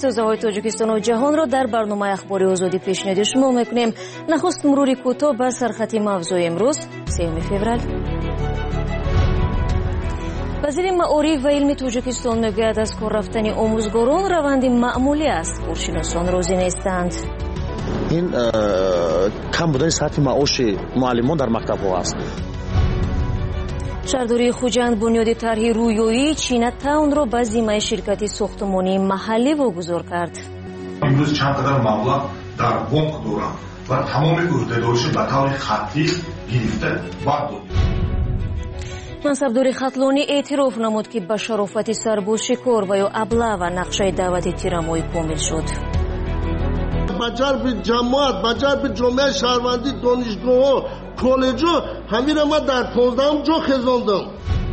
سازه‌های تاجیکستان و جهان را در برنامه اخباری آزادی پیشنهاد شما میکنیم. نخست مروری کوتاه بر سرخط موضوع امروز 3 فوریه. وزیر معارف و علم تاجیکستان میگوید از کار رفتن آموزگاران روند معمولی است. کارشناسان راضی نیستند. این کم بودن سطح معاش معلمان در مکتب‌ها است. شهرداری خوجند بنیاد طرح رویایی چینه تاون را به ذمه شرکت ساختمانی محلی واگذار کرد. امروز چند قدر مبلغ در بانک دارم و تمام عهده‌دارش به طور خطی گرفته بعد داد. منصبدار خطلانی اعتراف نمود که به شرافت سرباز شکار و یا ابله و نقشه دعوت تیرمایی کامل شد. بجرب جماعت، بجرب جامعه شهروندی، دانشگاه، کالج همین را ما در 15 جا خزاندم.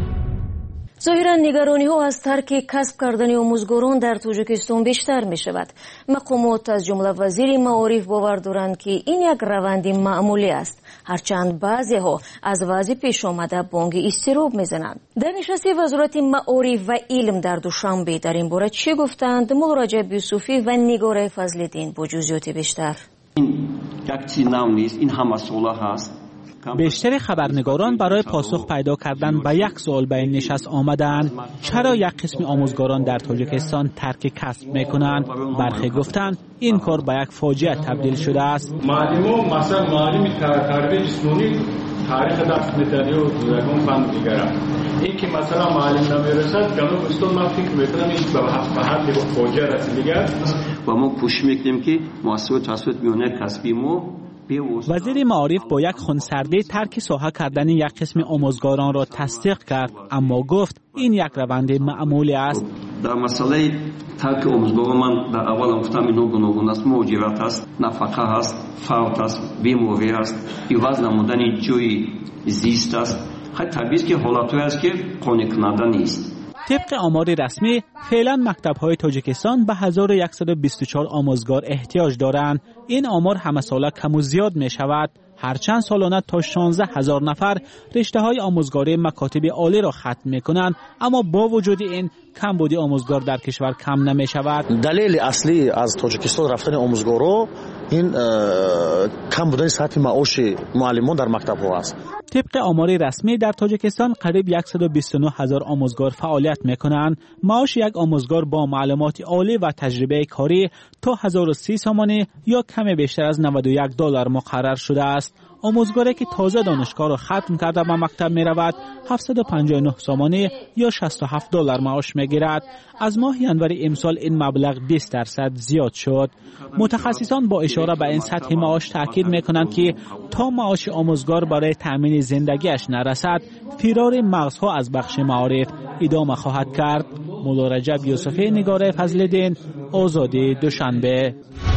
ظاهرا نگرانی ها از ترک کسب کردن آموزگاران در تاجیکستان بیشتر می شود. مقامات از جمله وزیر معارف باور دارند که این یک روند معمولی است، هرچند بعضی ها از وضع پیش آمده بانگ اضطراب می زنند. در نشست وزارت معارف و علم در دوشنبه در این باره چی گفتند؟ مولا رجب یوسفی و نگار فضل‌الدین با جزئیات بیشتر. این یک چیز نو نیست، این هم مسئله هست. بیشتر خبرنگاران برای پاسخ پیدا کردن به یک سوال به این نشست آمدند: چرا یک قسم آموزگاران در تاجیکستان ترک کسب میکنند؟ برخی گفتند این کار به یک فاجعه تبدیل شده است. معلم مثلا معلم تربیت جسمانی تاریخ دست می‌دهد و یکم فن دیگر. این که مثلا معلم نمیرسد جناب استاد ما فکر می‌کنم این به حد فاجعه رسیده و ما کوشش می‌کنیم که مؤسسات توسط میانه کسبی ما. وزیر معارف با یک خونسردی ترک ساحه کردن یک قسم آموزگاران را تصدیق کرد، اما گفت این یک روند معمولی است. در مسئله ترک آموزگاران من در اول گفتم اینها گوناگون است، مهاجرت است، نفقه است، فوت است، بیماری است، عوض نمودن جای زیست است. خیلی طبیعی است که حالتی است که قانع کننده نیست. طبق آمار رسمی فعلا مکتب‌های تاجیکستان به 1124 آموزگار احتیاج دارند. این آمار همه ساله کم و زیاد می شود، هرچند سالانه تا 16,000 نفر رشته‌های آموزگاری مکاتب عالی را ختم می‌کنند، اما با وجود این کمبود آموزگار در کشور کم نمی شود. دلیل اصلی از تاجیکستان رفتن آموزگارا این کم بودن سطح معاش معلمان در مکتب‌ها است. طبق آمار رسمی در تاجیکستان قریب 129,000 آموزگار فعالیت می‌کنند. معاش یک آموزگار با معلومات عالی و تجربه کاری تا 1030 سامانه یا کم بیشتر از $91 مقرر شده است. آموزگاری که تازه دانشگاه را ختم کرده به مکتب می رود 759 سامانه یا $67 معاش می گیرد. از ماه ینور امسال این مبلغ 20% زیاد شد. متخصصان با اشاره به این سطح معاش تاکید می کنند که تا معاش آموزگار برای تامین زندگیش نرسد، فرار مغزها از بخش معارف ادامه خواهد کرد. مولا رجب یوسفی، نگار فضل‌الدین، آزادی دوشنبه.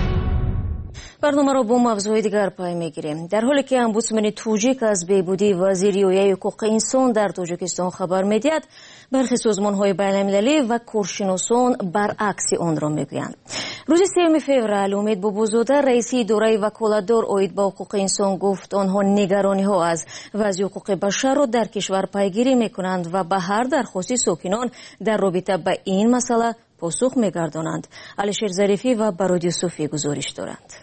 برنامه را با موضوع دیگر پای میگیریم. در حالی که امبودسمن تاجیک از بهبودی وزیریت حقوق انسان در تاجیکستان خبر میدهد، برخی سازمان‌های بین‌المللی و کارشناسان برعکس آن را میگویند. روز 3 فوریه امید بابازاده رئیس اداره وکالتدار عاید به حقوق انسان گفت آنها نگرانی‌ها از وضع حقوق بشر را در کشور پیگیری میکنند و به هر درخواست ساکنان در رابطه با این مسئله پاسخ میگردانند. علیشیر ظریفی و براد یوسفی گزارش دارند.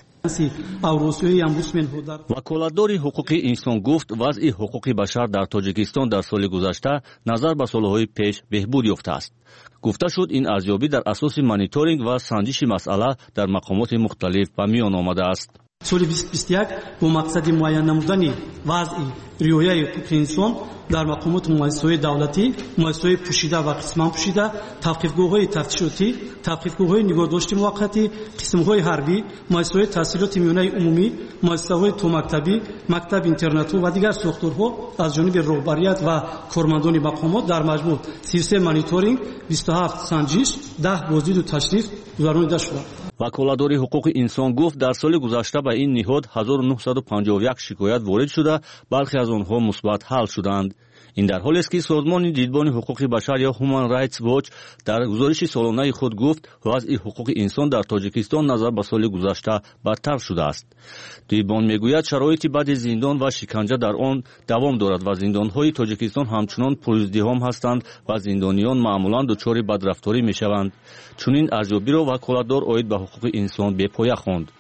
وکالتدار حقوق انسان گفت وضع حقوق بشر در تاجیکستان در سال گذشته نظر به سالهای پیش بهبود یافته است. گفته شد این ارزیابی در اساس مانیتورینگ و سنجش مسئله در مقامات مختلف به میان آمده است. سال 2021 با مقصد معین نمودن وضع رعایت حقوق انسان در مقامات مؤسسات دولتی، مؤسسات پوشیده و قسمان پوشیده، توقیفگاه‌های تفتیشاتی، توقیفگاه‌های نگهداشت موقتی، قسم‌های حربی، مؤسسات تحصیلات میانه عمومی، مؤسسات تو مکتبی، مکتب اینترنت و دیگر ساختارها از جانب رهبریت و کارمندان مقامات در مجموع 33 مانیتورینگ، 27 سنجش، 10 بازدید و تشریف گذرانیده شد. وکالتدار حقوق انسان گفت در سال گذشته به این نهاد 1951 شکایت وارد شده، برخی از آنها مثبت حل شدند. این در حالی است که سازمان دیدبان حقوق بشر یا Human Rights Watch در گزارش سالانه خود گفت وضع حقوق انسان در تاجیکستان نظر به سال گذشته بدتر شده است. دیدبان میگوید شرایط بد زندان و شکنجه در آن دوام دارد و زندانهای تاجیکستان همچنان پرازدحام هستند و زندانیان معمولا دچار بدرفتاری میشوند. چنین ارزیابی را وکالتدار عاید به حقوق انسان به پایه خواند.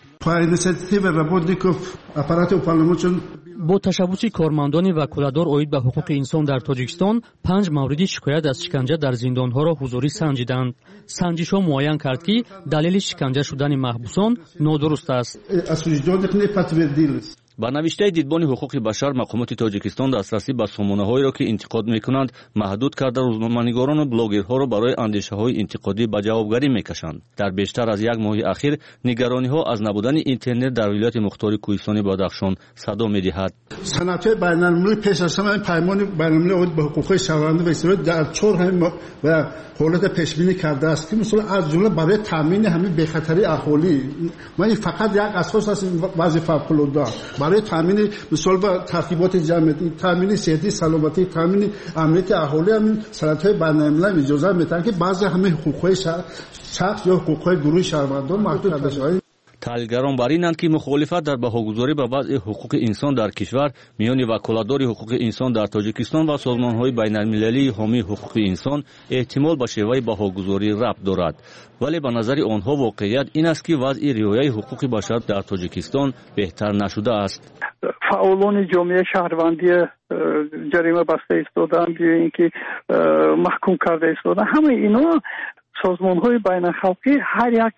با تشبث کارمندان وکالتدار عاید به حقوق انسان در تاجیکستان 5 مورد شکایت از شکنجه در زندانها را حضوری سنجیدند. سنجش‌ها معین کرد که دلیل شکنجه شدن محبوسان نادرست است. با نوشته دیدبان حقوق بشر مقامات تاجیکستان دسترسی به سامانه‌هایی را که انتقاد می‌کنند محدود کرده روزنامه‌نگاران و بلاگرها را برای اندیشه‌های انتقادی به جوابگری می‌کشند. در بیشتر از یک ماه اخیر نگرانی‌ها از نبودن اینترنت در ولایت مختار کوهستان بدخشان صدا می‌دهد. صنعت بین‌المللی پیش از همه پیمان بین‌المللی به حقوق شهروندان و اسرائیل در 4 و حالت پیش‌بینی کرده است که مثلا از جمله برای تامین همین بخطری اهالی من فقط یک اساس است وظیفه فوق‌العاده برای تامین مثلا با ترتیبات جمعیتی، تامین صحتی، سلامتی، تامین امنیت اهالی همین صنعت‌های بین‌المللی اجازه میدن که بعضی همه حقوق‌های شخص یا حقوق‌های گروه شهروندان محدود کرده شود. تحلیلگران بر اینند که مخالفت در بهاگذاری به وضع حقوق انسان در کشور میان وکالتدار حقوق انسان در تاجیکستان و سازمان‌های بین‌المللی حامی حقوق انسان احتمال به شیوه بهاگذاری ربط دارد، ولی به نظر آنها واقعیت این است که وضع رعایت حقوق بشر در تاجیکستان بهتر نشده است. فعالان جامعه شهروندی جریمه بسته ایستادند یا اینکه محکوم کرده ایستادند، همه اینا سازمان‌های بین‌الخلقی هر یک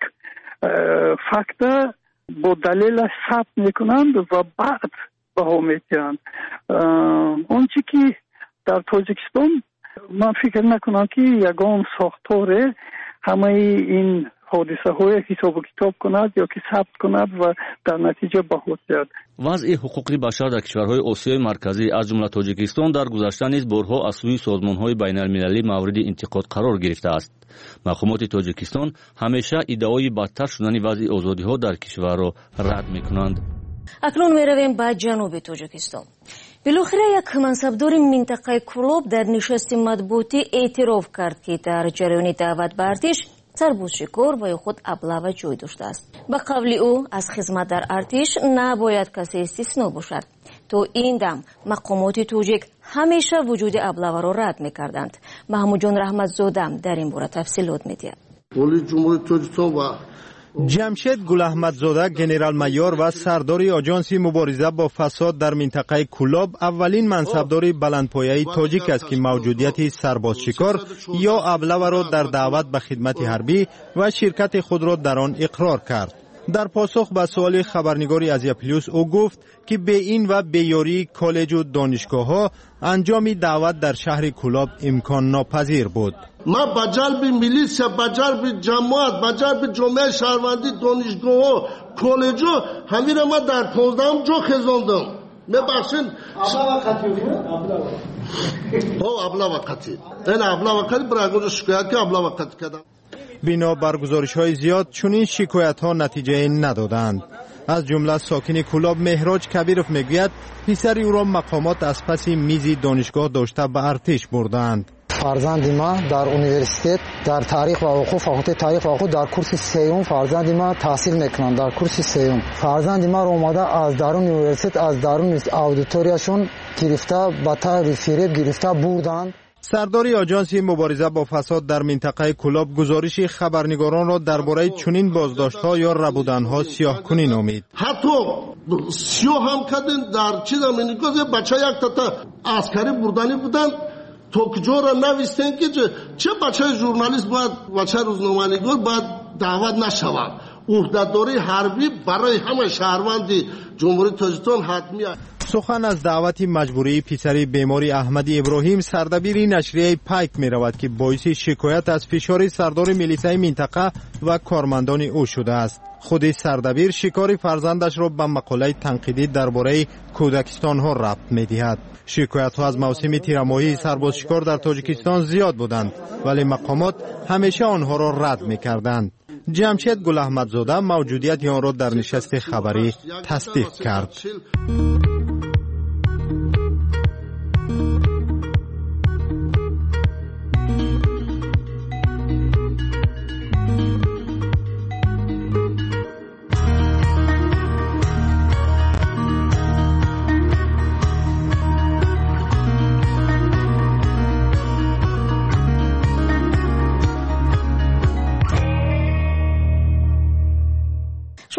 فکت با دلیل ثبت میکنند و بعد بها میتیند. آنچه که در تاجیکستان من فکر نکنم که یگان ساختار همه این حادثه های حساب و کتاب کند یا که ثبت کند و در نتیجه بها تید. وضع حقوق بشر در کشورهای آسیای مرکزی از جمله تاجیکستان در گذشته نیز بارها از سوی سازمان‌های بین‌المللی مورد انتقاد قرار گرفته است. مقامات تاجیکستان همیشه ادعای بدتر شدن وضع آزادی‌ها در کشور را رد می‌کنند. اکنون می‌رویم به جنوب تاجیکستان. بالاخره یک منصبدار منطقه کلوب در نشست مطبوعاتی اعتراف کرد که در جریان دعوت به ارتش سربازشکار و خود ابله جای داشته است. به قول او از خدمت در ارتش نباید کسی استثنا باشد. تو این دم مقامات توجیک همیشه وجود ابله را رد می‌کردند. محمود جان رحمتزاده در این باره تفصیلات می‌دهد. ولی جمهوری تاجیکستان و جمشید گل احمدزاده گنرال مایور و سردار آژانس مبارزه با فساد در منطقه کلاب اولین منصبدار بلندپایه تاجیک است که موجودیت سربازشکار یا ابله را در دعوت به خدمت حربی و شرکت خود را در آن اقرار کرد. در پاسخ به سوال خبرنگار ازیا پلیوس او گفت که به این و به یاری کالج و دانشگاه‌ها انجام دعوت در شهر کلاب امکان ناپذیر بود. ما با جلب میلیسیا، با جلب جماعت، با جلب جامعه شهروندی دانشگاه کالج همین ما در 15 جا خزاندم. ببخشید ابله وقتی این ابله وقتی برای شکایت که ابله وقتی کردم. بنا بر گزارش‌های زیاد چنین شکایت‌ها نتیجه ندادند. از جمله ساکن کلاب مهراج کبیرов میگوید پسر او را مقامات از پس میز دانشگاه داشته به ارتش بردند. فرزند ما در انیورسیته در تاریخ و حقوق فاکولته تاریخ و حقوق در کورس سوم فرزند ما تحصیل میکنند. در کورس سوم فرزند ما را اومده از درون انیورسیته از درون اودیتوریاشون گرفته با طور فریب گرفته بردند. سردار آژانس مبارزه با فساد در منطقه کلاب گزارش خبرنگاران را درباره چنین بازداشت‌ها یا ربودن‌ها سیاه‌کنی نامید. حتی سیاه هم کردن در چیز هم میگه بچه یک تا عسکری بردنی بودن توکجو را نویستن که چه بچه ژورنالیست باید بچه روزنامه‌نگار باید دعوت نشود. عهده‌داری حربی برای همه شهروندی جمهوری تاجیکستان حتمی است. سخن از دعوت مجبوری پسر بیماری احمد ابراهیم سردبیر نشریه پایک می رود که باعث شکایت از فشار سردار میلیسای منطقه و کارمندان او شده است. خود سردبیر شکار فرزندش را به مقاله تنقیدی درباره کودکستان ها ربط می دهد. شکایت ها از موسم تیرماهی سربازشکار در تاجیکستان زیاد بودند ولی مقامات همیشه آنها را رد می کردند. جمشید گل احمدزاده موجودیت آن را در نشست خبری تصدیق کرد.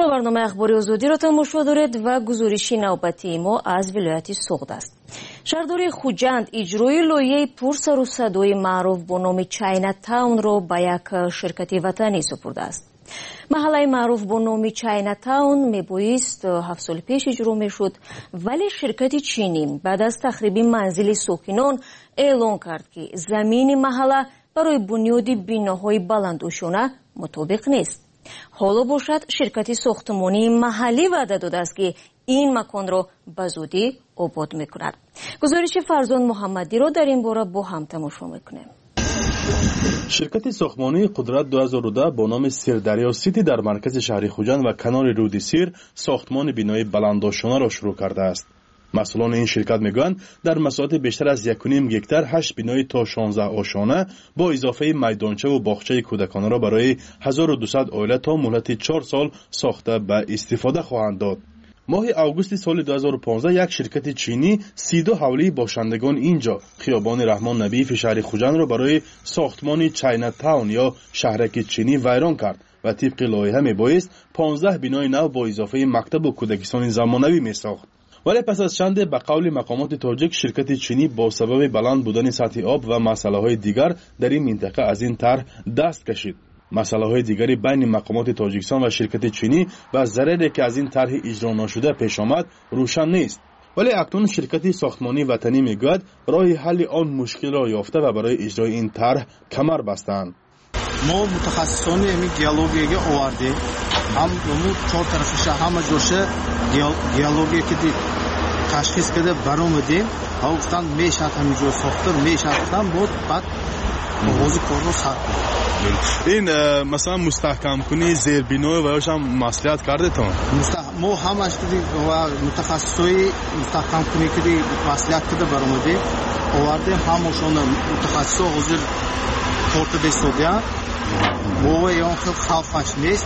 شما برنامه اخباری آزادی را تماشا دارید و گزارش نوبتی ما از ولایت سوغد است. شهرداری خوجند اجرای لایحه پرسر و صدای معروف با نام چاینا تاون را به یک شرکت وطنی سپرده است. محله معروف با نام چاینا تاون میبایست 7 سال پیش اجرا میشد، ولی شرکت چینی بعد از تخریب منزل ساکنان اعلان کرد که زمین محله برای بنیاد بناهای بلندوشانه مطابق نیست. حالا باشد شرکت ساختمانی محلی وعده داده است که این مکان را به زودی آباد میکند. گزارش فرزان محمدی را در این باره با هم تماشا میکنیم. شرکت ساختمانی قدرت 2010 با نام سیردریا سیتی در مرکز شهر خوجند و کنار رود سیر ساختمان بینای بلندوشانه را شروع کرده است. مسئولان این شرکت میگویند در مساحت بیشتر از 1.5 گکتار 8 بینای تا 16 آشانه با اضافه میدانچه و باغچه کودکانه را برای 1200 عائله تا مهلت 4 سال ساخته به استفاده خواهند داد. ماه آگوست سال 2015 یک شرکت چینی 32 حوله باشندگان اینجا خیابان رحمان نبی شهر خوجند را برای ساختمان چاینا تاون یا شهرک چینی ویران کرد و طبق لایحه میبایست 15 بینای نو با اضافه مکتب و کودکستان زمانوی میساخت. ولی پس از چند به قول مقامات تاجیک شرکت چینی با سبب بلند بودن سطح آب و مسئله‌های دیگر در این منطقه از این طرح دست کشید. مسئله‌های دیگری بین مقامات تاجیکستان و شرکت چینی و ضرری که از این طرح اجرا نشده پیش آمد روشن نیست. ولی اکنون شرکت ساختمانی وطنی میگوید راه حل آن مشکل را یافته و برای اجرای این طرح کمر بستند. ما متخصصان این گیولوژی آوردیم. هم دو چهار طرفش همه جوشه گیولوژی که تشخیص کرده برآمدیم. ها گفتن میشه همینجور ساخته میشه گفتن بود بعد موضوع کار رو ساخت. این مثلا مستحکم کنی زیربنا و یاش هم مسئولیت کرده تا ما همش دیدیم و متخصصای مستحکم کنی که مسئولیت کرده برآمدیم آوردیم همشون متخصصا حاضر کارت دستودیان و یا خلفش نیست.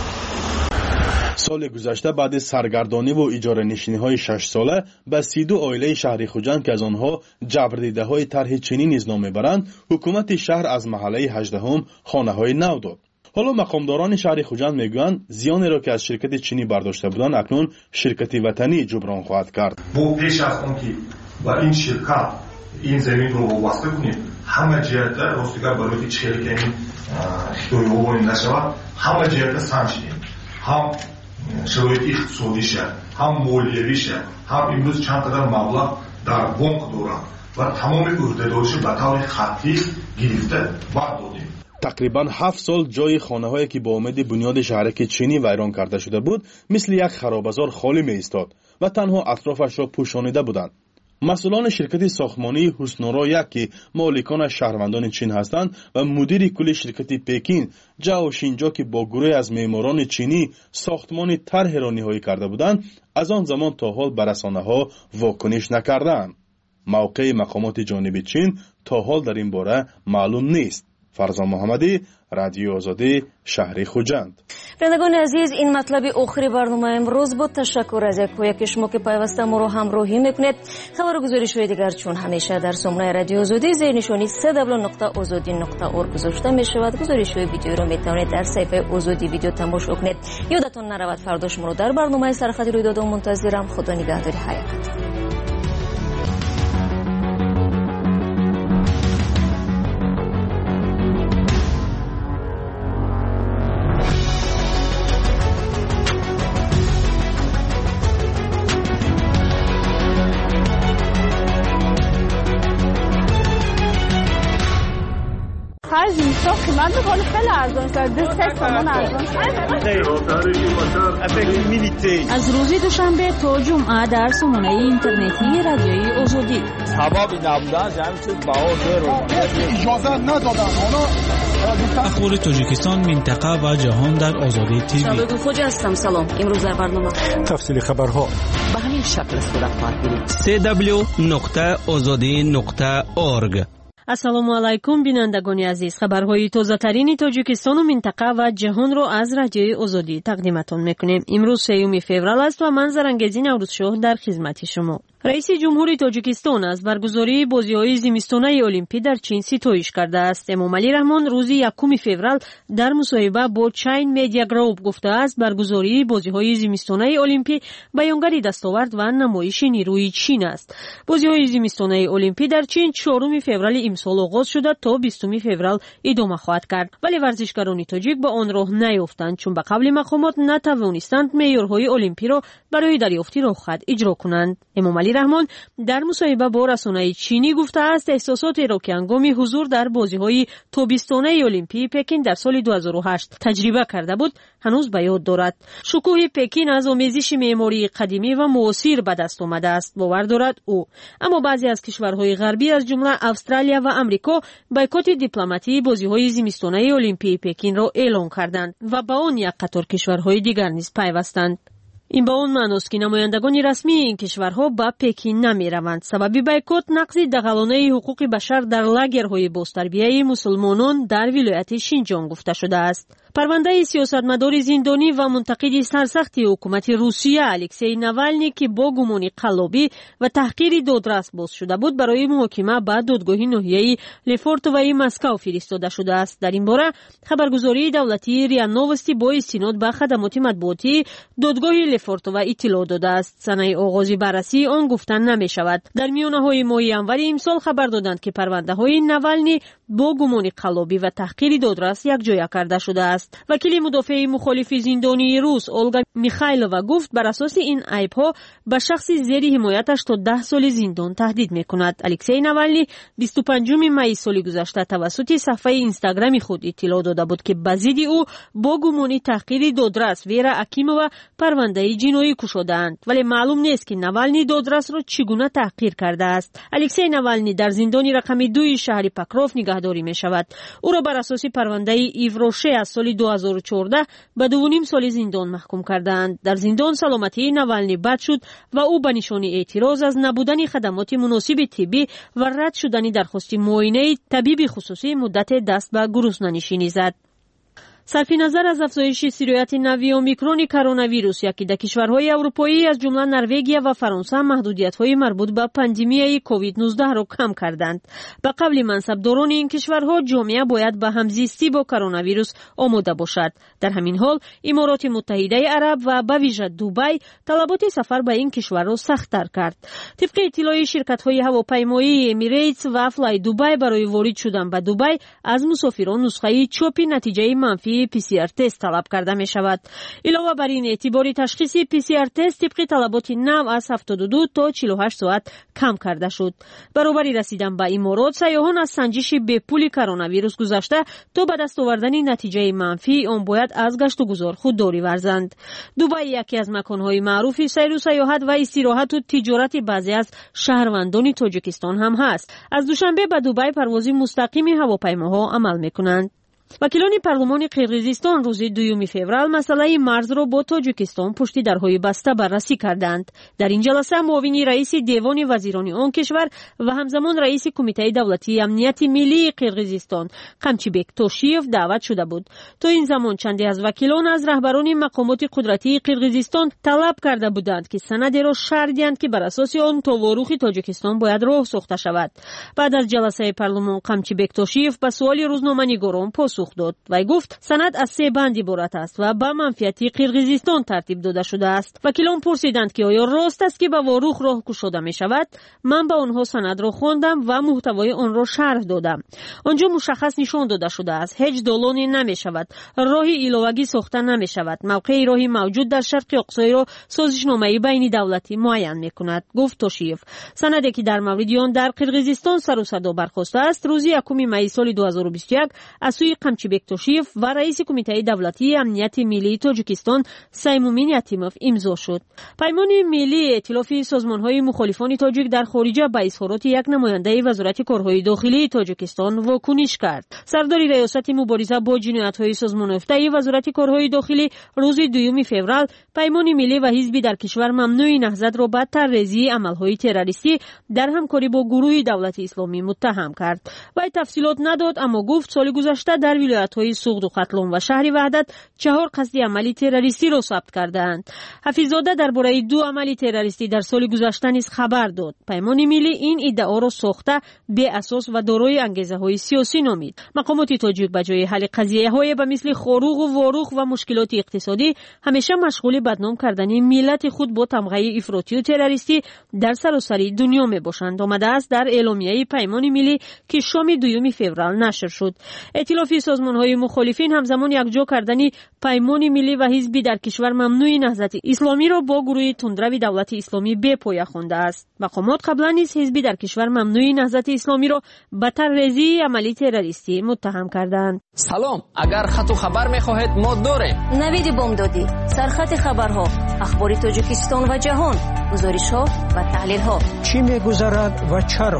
سال گذشته بعد سرگردانی و اجاره نشینی های 6 ساله به 32 عائله شهر خوجند که از آنها جبردیده های طرح چینی نیز نام میبرند حکومت شهر از محله 18 خانه های نو داد. حالا مقامداران شهر خوجند میگویند زیانی را که از شرکت چینی برداشته بودند اکنون شرکت وطنی جبران خواهد کرد. با پیش از اون که با این شرکت این زمین رو وابسته کنیم همه جهت راستیگر برای چهره که این خطوی عبوری نشود همه جهت سنجیدیم. هم شرایط اقتصادیشه هم مالیویشه هم امروز چند قدر مبلغ در بانک دارند و تمام عهدهداریش به طور خطی گرفته بعد دادیم. تقریبا 7 سال جای خانه هایی که با امید بنیاد شهرک چینی ویران کرده شده بود مثل یک خرابزار خالی می ایستاد و تنها اطرافش را پوشانیده بودند. مسئولان شرکت ساختمانی حسنورا یک که مالکان شهروندان چین هستند و مدیر کل شرکت پکین جاو شینجا که با گروه از معماران چینی ساختمان طرح را نهایی کرده بودند از آن زمان تا حال به رسانه‌ها واکنش نکردند. موقع مقامات جانب چین تا حال در این باره معلوم نیست. فرزان محمدی، رادیو آزادی، شهر خوجند. بینندگان عزیز این مطلب آخری برنامه امروز بود. تشکر از یک شما که پیوسته ما رو همراهی میکنید. خبر و گزارش‌های دیگر چون همیشه در سامانه رادیو آزادی زیر نشانی www.azadi.org گذاشته می شود. گزارش‌های ویدیو رو میتونید در صفحه آزادی ویدیو تماشا کنید. یادتون نرود فردا شما رو در برنامه سرخط رویداد منتظرم. خدا نگهداری حیات. قیمت خیلی خیلی ارزان شد. 2 تومان ارزان شد. از روز دوشنبه تا جمعه در سامانه اینترنتی رادیوی آزادی. سبب نبودن همین چیز بهار اجازه ندادن. اخبار تاجیکستان، منطقه و جهان در آزادی تیوی. شبکه خوج هستم. سلام. امروز در برنامه تفصیل خبرها به همین شکل صورت خواهد www.azadi.org. السلام علیکم بینندگان عزیز. خبرهای تازه ترین تاجیکستان و منطقه و جهان را از رادیوی آزادی تقدیمتان میکنیم. امروز 3 فوریه است و من زرنگزین نوروزشاه در خدمت شما. رئیس جمهوری تاجیکستان از برگزاری بازی‌های زمستانه المپیک در چین ستایش کرده است. امامعلی رحمان روز 1 فوریه در مصاحبه با چین مدیا گروپ گفته است برگزاری بازی‌های زمستانه المپیک بیانگر دستاورد و نمایش نیروی چین است. بازی‌های زمستانه المپیک در چین 4 فوریه امسال آغاز شده تا 20 فوریه ادامه خواهد کرد، ولی ورزشکاران تاجیک با آن راه نیافتند چون به قبل مقامات نتوانستند معیارهای المپیک را برای دریافت راهخط اجرا کنند. امامعلی رحمان در مصاحبه با رسانه چینی گفته است احساساتی را که هنگام حضور در بازی‌های تابستانه المپیک پکین در سال 2008 تجربه کرده بود هنوز به یاد دارد. شکوه پکین از آمیزش معماری قدیمی و معاصر به دست آمده است باور دارد او. اما بعضی از کشورهای غربی از جمله استرالیا و آمریکا بایکوت دیپلماتی بازی‌های زمستانه المپیک پکین را اعلام کردند و با آن یک قطار کشورهای دیگر نیز پیوستند. این با اون معنی است که نمایندگان رسمی این کشورها به پکین نمی روند. سبب بایکوت نقض دغلانه حقوق بشر در لاگرهای بازتربیه مسلمانان در ولایت شینجیانگ گفته شده است. پرونده سیاستمدار زندانی و منتقد سرسخت حکومت روسیه الکسی ناوالنی که با گمان قلابی و تحقیر دادرس باز شده بود برای محاکمه به دادگاه ناحیه لفورتوای مسکو فرستاده شده است. در این باره خبرگزاری دولتی ریا نووستی با استناد به خدمات مطبوعاتی دادگاه لفورتووا اطلاع داده است. سنه آغاز بررسی آن گفتن نمی شود. در میانه‌های ماه январ امسال خبر دادند که پرونده‌های ناوالنی با گمان قلابی و تحقیر دادرس یکجا کرده شده است. وکیل مدافع مخالف زندانی روس اولگا میخایلووا گفت بر اساس این عیب‌ها به شخص زیر حمایتش تا 10 سال زندان تهدید می‌کند. الکسی ناوالنی 25 می سال گذشته توسط صفحه اینستاگرامی خود اطلاع داده بود که به ضد او با گمان تحقیر دادرس ویرا اکیمووا پرونده جنایی گشودند، ولی معلوم نیست که ناوالنی دادرس را چگونه تحقیر کرده است. الکسی ناوالنی در زندان رقم 2 شهر پکروف نگهداری می‌شود. او را بر اساس پرونده ایوروشه از سال 2014 به 2.5 سال زندان محکوم کردند. در زندان سلامتی ناوالنی بد شد و او به نشان اعتراض از نبودن خدمات مناسب طبی و رد شدن درخواست معاینه طبیب خصوصی مدت دست به گرسنه‌نشینی زد. صرف نظر از افزایش سرایت نوی اومیکرون کرونا ویروس یکی در کشورهای اروپایی از جمله نروژ و فرانسه محدودیت‌های مربوط به پاندمی کووید 19 را کم کردند. به قول منصبداران این کشورها جامعه باید به همزیستی با کرونا ویروس آماده باشد. در همین حال امارات متحده عرب و به ویژه دبی طلبات سفر به این کشور را سخت‌تر کرد. طبق اطلاع شرکت‌های هواپیمایی امیریتس و فلای دبی برای وارد شدن به دبی از مسافران نسخه چاپ نتیجه منفی PCR تست طلب کرده می شود. علاوه بر این اعتبار تشخیص PCR تست طبق طلبات نو از 72 تا 48 ساعت کم کرده شد. برابر رسیدن به امارات سیاحان از سنجش به پول کرونا ویروس گذشته تا به دست آوردن نتیجه منفی آن باید از گشت و گذار خودداری ورزند. دبی یکی از مکان‌های معروف سیر و سیاحت و استراحت و تجارت بعضی از شهروندان تاجیکستان هم هست. از دوشنبه به دبی پرواز مستقیم هواپیماها عمل می‌کنند. وکیلان پارلمان قرقیزستان روز 2 فوریه مسئله مرز را با تاجیکستان پشت درهای بسته بررسی کردند. در این جلسه معاون رئیس دیوان وزیران آن کشور و همزمان رئیس کمیته دولتی امنیت ملی قرقیزستان قمچیبک توشیف دعوت شده بود. تا این زمان چندی از وکیلان از رهبران مقامات قدرتی قرقیزستان طلب کرده بودند که سندی را شرح دهند که بر اساس آن تاواروخ تاجیکستان باید راه ساخته شود. بعد از جلسه پارلمان قمچیبک توشیف به سوال روزنامه‌نگاران پاسخ داد و گفت سند از 3 بند عبارت است و به منفعت قرقیزستان ترتیب داده شده است. وکیلان پرسیدند که آیا راست است که به واروخ راه گشوده می شود؟ من به آنها سند را خواندم و محتوای آن را شرح دادم. آنجا مشخص نشان داده شده است هیچ دالانی نمی شود، راه علاوه‌ای ساخته نمی شود. موقع راهی موجود در شرق اقصایی را سازشنامه بین دولتی معین می کند، گفت توشیف. سندی که در مورد آن در قرقیزستان سر و صدا برخاسته است روز 1 می سال 2021 از سوی قمچیبک توشیف و رئیس کمیته دولتی امنیت ملی تاجیکستان سیمومین یتیموف امضا شد. پیمان ملی ائتلاف سازمان‌های مخالفان تاجیک در خارج به اظهارات یک نماینده وزارت کارهای داخلی تاجیکستان واکنش کرد. سردار ریاست مبارزه با جنایت‌های سازمان یافته وزارت کارهای داخلی روز 2 فوریه پیمان ملی و حزبی در کشور ممنوع نهضت را به طرحریزی عملهای تروریستی در همکاری با گروه دولت اسلامی متهم کرد. وی تفصیلات نداد، اما گفت سال گذشته در ولایت‌های سوغد و قتلون و شهر وحدت 4 قصد عملی تروریستی را ثبت کردند. حفیظ‌زاده درباره 2 عملی تروریستی در سال گذشته نیز خبر داد. پیمان ملی این ادعا را ساخته بی اساس و دارای انگیزه‌های سیاسی نامید. مقامات تاجیک به جای حل قضیه‌های به مثل خاروق و واروق و مشکلات اقتصادی همیشه مشغول بدنام کردن ملت خود با تمغه افراطی و تروریستی در سراسر دنیا میباشند. آمده است در اعلامیه پیمان ملی که شام 2 فوریه نشر شد. ائتلاف سازمان‌های مخالفین همزمان یکجا کردن پیمان ملی و حزبی در کشور ممنوع نهضت اسلامی را با گروه تندرو دولت اسلامی به پایه خوانده است. مقامات قبلا نیز حزبی در کشور ممنوع نهضت اسلامی را به طرحریزی عملی تروریستی متهم کردند. سلام، اگر خط و خبر می‌خواهید ما داریم. نوید بامدادی، سرخط خبرها، اخبار تاجیکستان و جهان، گزارش‌ها و تحلیل‌ها. چی می‌گذرد و چرا؟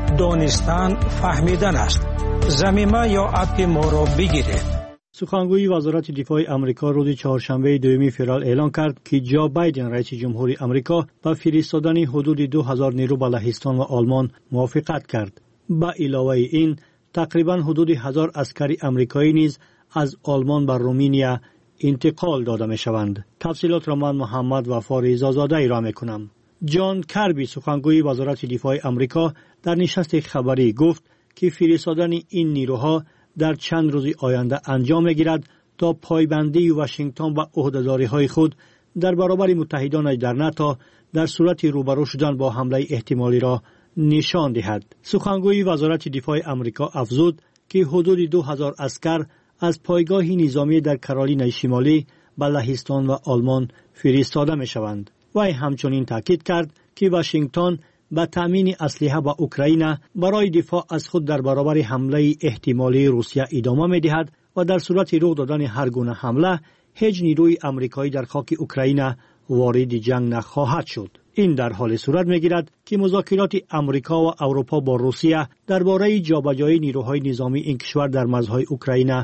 دانستن فهمیدن است. زمینه یا اپ ما را بگیرید. سخنگوی وزارت دفاع آمریکا روز چهارشنبه 2 فوریه اعلام کرد که جو بایدن رئیس جمهوری آمریکا با فرستادن حدود 2000 نیرو به لهستان و آلمان موافقت کرد. با علاوه این تقریبا حدود 1000 عسکری آمریکایی نیز از آلمان به رومانیا انتقال داده می شوند. تفصیلات را من محمد وفا رضازاده ارائه می کنم. جان کربی سخنگوی وزارت دفاع آمریکا در نشست خبری گفت که فرستادن این نیروها در چند روز آینده انجام می‌گیرد تا پایبندی واشنگتن و عهده‌داری‌های خود در برابر متحدان در ناتو در صورت روبرو شدن با حمله احتمالی را نشان دهد. سخنگوی وزارت دفاع آمریکا افزود که حدود 2000 عسکر از پایگاه نظامی در کارولینای شمالی به لهستان و آلمان فرستاده می‌شوند. وی همچنین تاکید کرد که واشنگتن با تامین اسلحه به اوکراین برای دفاع از خود در برابر حمله احتمالی روسیه ادامه می‌دهد و در صورت رخ دادن هر گونه حمله هیچ نیروی آمریکایی در خاک اوکراین وارد جنگ نخواهد شد. این در حال صورت می‌گیرد که مذاکرات آمریکا و اروپا با روسیه درباره جابجایی نیروهای نظامی این کشور در مرزهای اوکراین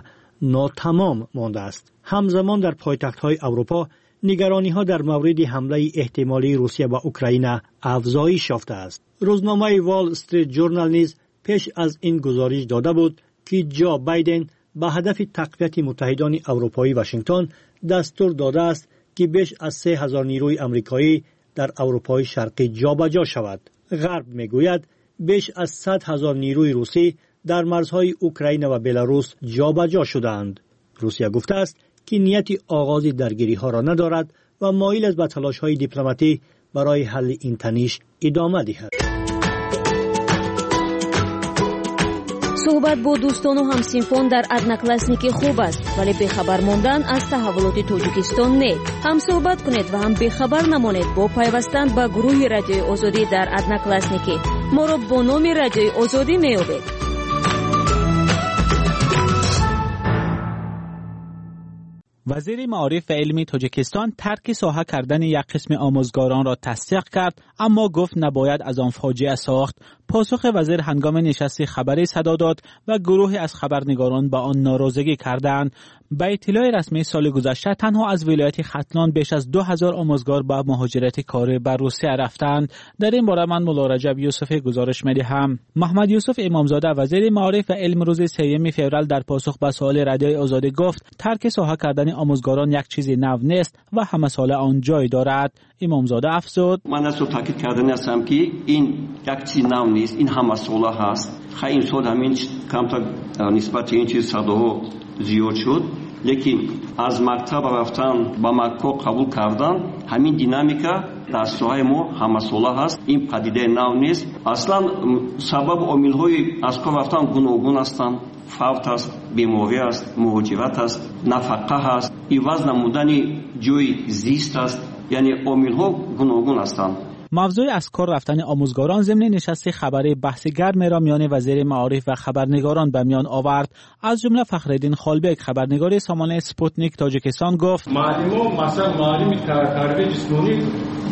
ناتمام مانده است. همزمان در پایتخت‌های اروپا نگرانی‌ها در مورد حمله احتمالی روسیه به اوکراین افزایش یافته است. روزنامه وال استریت جورنال نیز پیش از این گزارش داده بود که جو بایدن به هدف تقویت متحدان اروپایی واشنگتن دستور داده است که بیش از 3000 نیروی آمریکایی در اروپای شرقی جابجا شود. غرب میگوید بیش از 100,000 نیروی روسی در مرزهای اوکراین و بلاروس جابجا شدند. روسیه گفته است که نیت آغاز درگیری‌ها را ندارد و مایل است به تلاش‌های دیپلماتی برای حل این تنش ادامه دهد. صحبت با دوستان و همسنفان در ادناکلاسنیکی خوب است، ولی بخبر ماندن از تحولات تاجیکستان نه. هم صحبت کنید و هم بخبر نمانید با پیوستن به گروه رادیوی آزادی در ادناکلاسنیکی. ما را با نام رادیوی آزادی می‌یابید. وزیر معارف و علم تاجیکستان ترک ساحه کردن یک قسم آموزگاران را تصدیق کرد، اما گفت نباید از آن فاجعه ساخت. پاسخ وزیر هنگام نشست خبری صدا داد و گروهی از خبرنگاران با آن ناراضگی کردند. به اطلاع رسمی سال گذشته تنها از ولایت ختلان بیش از 2000 آموزگار با مهاجرت کاری به روسیه رفتند. در این باره من مولا رجب یوسف گزارش می‌دهم. محمد یوسف امامزاده وزیر معارف و علم روز 3 فوریه در پاسخ به سوال رادیوی آزادی گفت ترک ساحه کردن آموزگاران یک چیزی نو نیست و همه ساله آن جای دارد. امامزاده افزود: من از تاکید کردن هستم که این یک چیز نو نیست، این همه ساله هست. خیلی این سال همین کمتر نسبت این چیز صداها زیاد شد، لیکن از مکتب رفتن به مکه قبول کردن همین دینامیکا در ساحه ما همه ساله هست. این پدیده نو نیست. اصلا سبب عامل‌های از کار رفتن گوناگون هستند. فوت است، بیماری است، مهاجرت است، نفقه است، عوض نمودن جای زیست است، یعنی عامل‌ها گوناگون هستند. موضوع از کار رفتن آموزگاران ضمن نشست خبری بحث گرم را میان وزیر معارف و خبرنگاران به میان آورد. از جمله فخرالدین خالبک خبرنگار سامانه سپوتنیک تاجیکستان گفت: معلم مثلا معلم تربیت جسمانی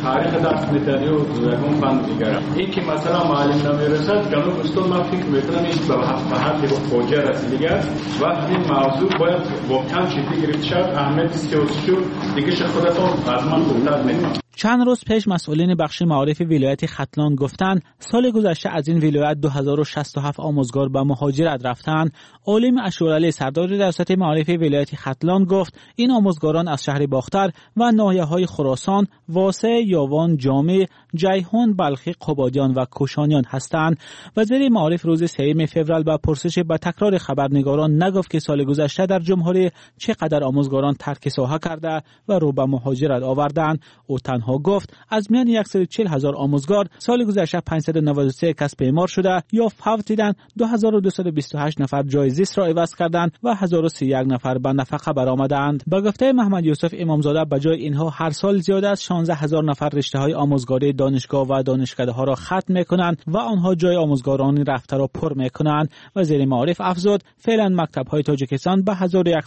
تاریخ دست میتنی و یکم فن دیگر این که مثلا معلم نمیرسد جنوب استان من فکر میکنم این به حد فوجه رسیدگی است و این موضوع باید واقعا جدی گرفته شود. اهمیت سیاسی دیگه خودتون از من گفتن میکنم. چند روز پیش مسئولین بخش معارف ولایت ختلان گفتند سال گذشته از این ولایت 2067 آموزگار به مهاجرت رفتند. عالم اشورعلی سردار ریاست معارف ولایت ختلان گفت این آموزگاران از شهر باختر و ناحیه‌های خراسان، واسه، یاوان، جامع، جیهون، بلخی، قبادیان و کوشانیان هستند. وزیر معارف روز 3 فوریه با پرسش به تکرار خبرنگاران نگفت که سال گذشته در جمهوری چقدر آموزگاران ترک ساحه کرده و رو به مهاجرت آوردند. او تنها گفت از میان 140,000 آموزگار سال گذشته 593 کس بیمار شده یا فوت دیدند، 2228 نفر جای زیست را عوض کردند و 1031 نفر به نفقه برآمدند. به گفته محمد یوسف امامزاده به جای اینها هر سال زیاد از 16,000 نفر رشته‌های آموزگاری دانشگاه و دانشکده‌ها را ختم می‌کنند و آنها جای آموزگاران رفته را پر می‌کنند. وزیر معارف افزود فعلا مکتب‌های تاجیکستان به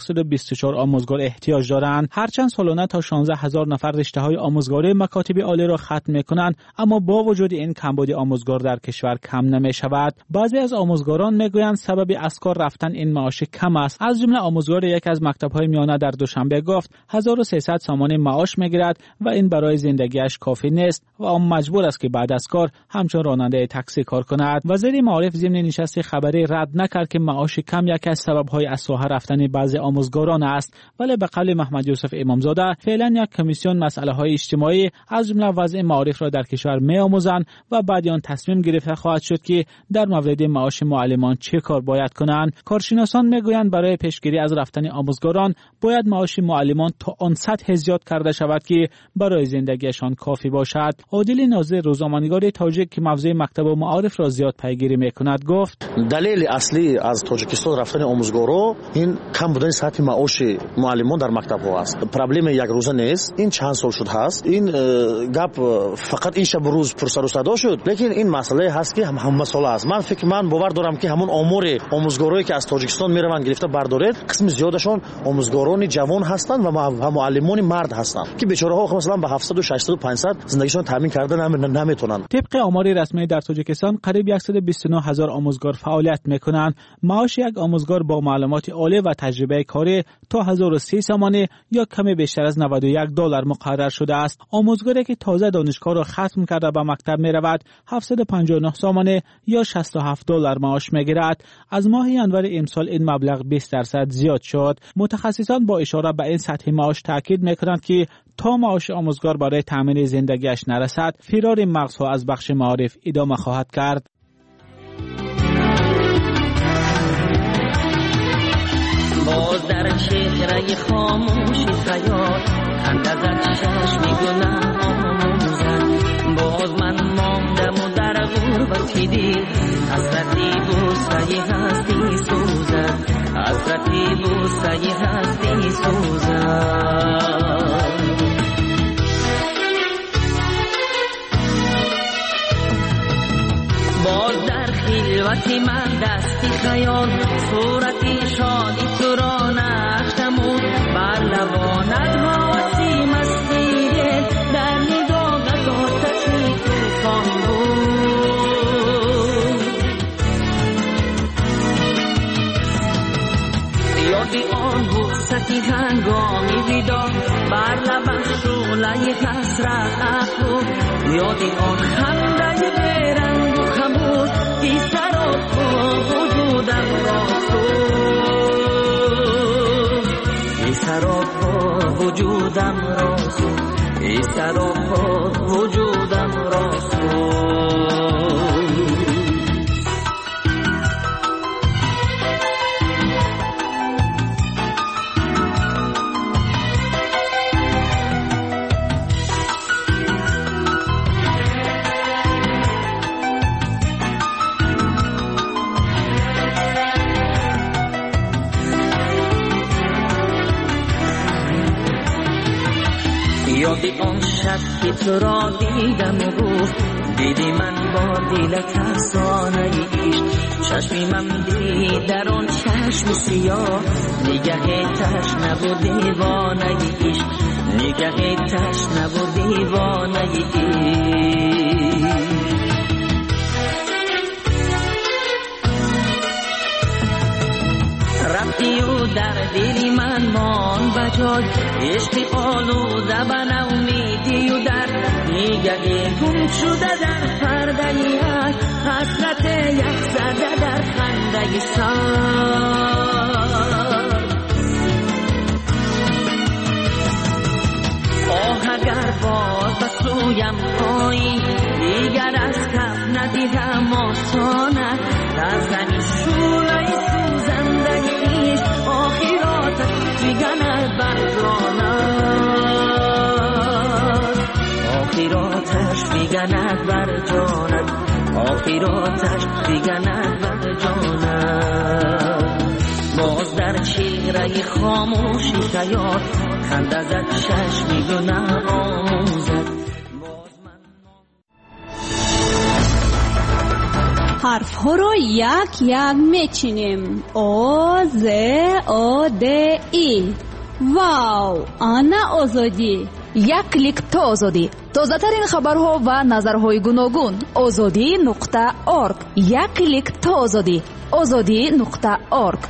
1124 آموزگار احتیاج دارند. هرچند سالانه تا 16,000 نفر رشته‌های آموزگاری مکاتب عالی را ختم می‌کنند، اما با وجود این کمبود آموزگار در کشور کم نمی‌شود. بعضی از آموزگاران می‌گویند سبب از کار رفتن این معاش کم است. از جمله آموزگار یک از مکتب‌های میانه در دوشنبه گفت 1300 سامان معاش می‌گیرد و این برای زندگیش کافی نیست و آن مجبور است که بعد از کار همچون راننده تاکسی کار کند. وزیر معارف ضمن نشست خبری رد نکرد که معاش کم یکی از سبب‌های از ساحه رفتن بعضی آموزگاران است، ولی به قول محمد یوسف امامزاده فعلا یک کمیسیون مسائل‌های اجتماعی از جمله وضع معارف را در کشور می‌آموزند و بعد آن تصمیم گرفته خواهد شد که در مورد معاش معلمان چه کار باید کنند. کارشناسان می‌گویند برای پیشگیری از رفتن آموزگاران باید معاش معلمان تا آن سطح زیاد کرده شود که برای زندگیشان کافی باشد. عادل ناظر روزنامه‌نگار تاجیک که موضوع مکتب و معارف را زیاد پیگیری می‌کند گفت دلیل اصلی از تاجیکستان رفتن آموزگارا این کم بودن سطح معاش معلمان در مکتب‌ها است. پرابلم یک روزه نیست، این چند سال شده است. این گپ فقط این شب روز پرسر و صدا شد، لیکن این مسئله هست که هم مسئله است. من باور دارم که همون آمار آموزگارایی که از تاجیکستان میروند گرفته بردارید، قسم زیادشون آموزگاران جوان هستند و معلمان مرد هستند که بیچاره‌ها مثلا به 700 و 600 و 500 زندگیشون تامین کردن نمیتونن. طبق آمار رسمی در تاجیکستان قریب 129,000 آموزگار فعالیت میکنند. معاش یک آموزگار با معلومات عالی و تجربه کاری تا 1030 سامانه یا کمی بیشتر از $91 مقرر شده است. آموزگاری که تازه دانشگاه را ختم کرده به مکتب میرود 759 سامانه یا $67 معاش میگیرد. از ماه ژانویه امسال این مبلغ 20% زیاد شد. متخصصان با اشاره به این سطح معاش تاکید میکنند که تا معاش آموزگار برای تامین زندگیش نرسد، فرار مغزها از بخش معارف ادامه خواهد کرد. باز در چهره خاموش خیال خنده زد چشم گناه آموزد. باز من ماندم و در غربتی دید حسرتی بوسه هستی سوزد، حسرتی بوسه هستی سوزد. باز در خلوتی من دستی خیال صورتی شادی تو را نشتمون بر لبانت واسی مستیده در نگاهت آتشی توفان بود. یادی آن بوستی هنگامی ویدا بر لبم شعله حسرت بود. یادی آن خنده بیرنگ و خموش ای سراپا وجودم را سوز، ای سراپا وجودم را سوز، ای سراپا وجودم را سوز. یادی آن شب که تو را دیدم و گفت دیدی من با دل ترسانه ایش چشمی من دید در آن چشم سیاه نگه تشنه و دیوانه ایش نگه تشنه و دیوانه رفتی و در دل من مان بجای عشق آلوده به نومیدی و در نگه گم شده در پرده یک حسرت یک زده در خنده سر آه اگر باز به سویم پایی دیگر از کف ندیدم آسانه در زمین شوله سوزنده ایست آخراتش بیگند بر جانت آخراتش بیگند بر جانت آخراتش بیگند بر جانت باز در چهره خاموشی خیال خنده زد چشمی گناه آموزد حرف ها رو یک یک میچینیم او ز او د ای واو آنا آزادی یک کلیک تا آزادی تازه‌ترین خبرها و نظرهای گوناگون azadi.org یک کلیک تا آزادی azadi.org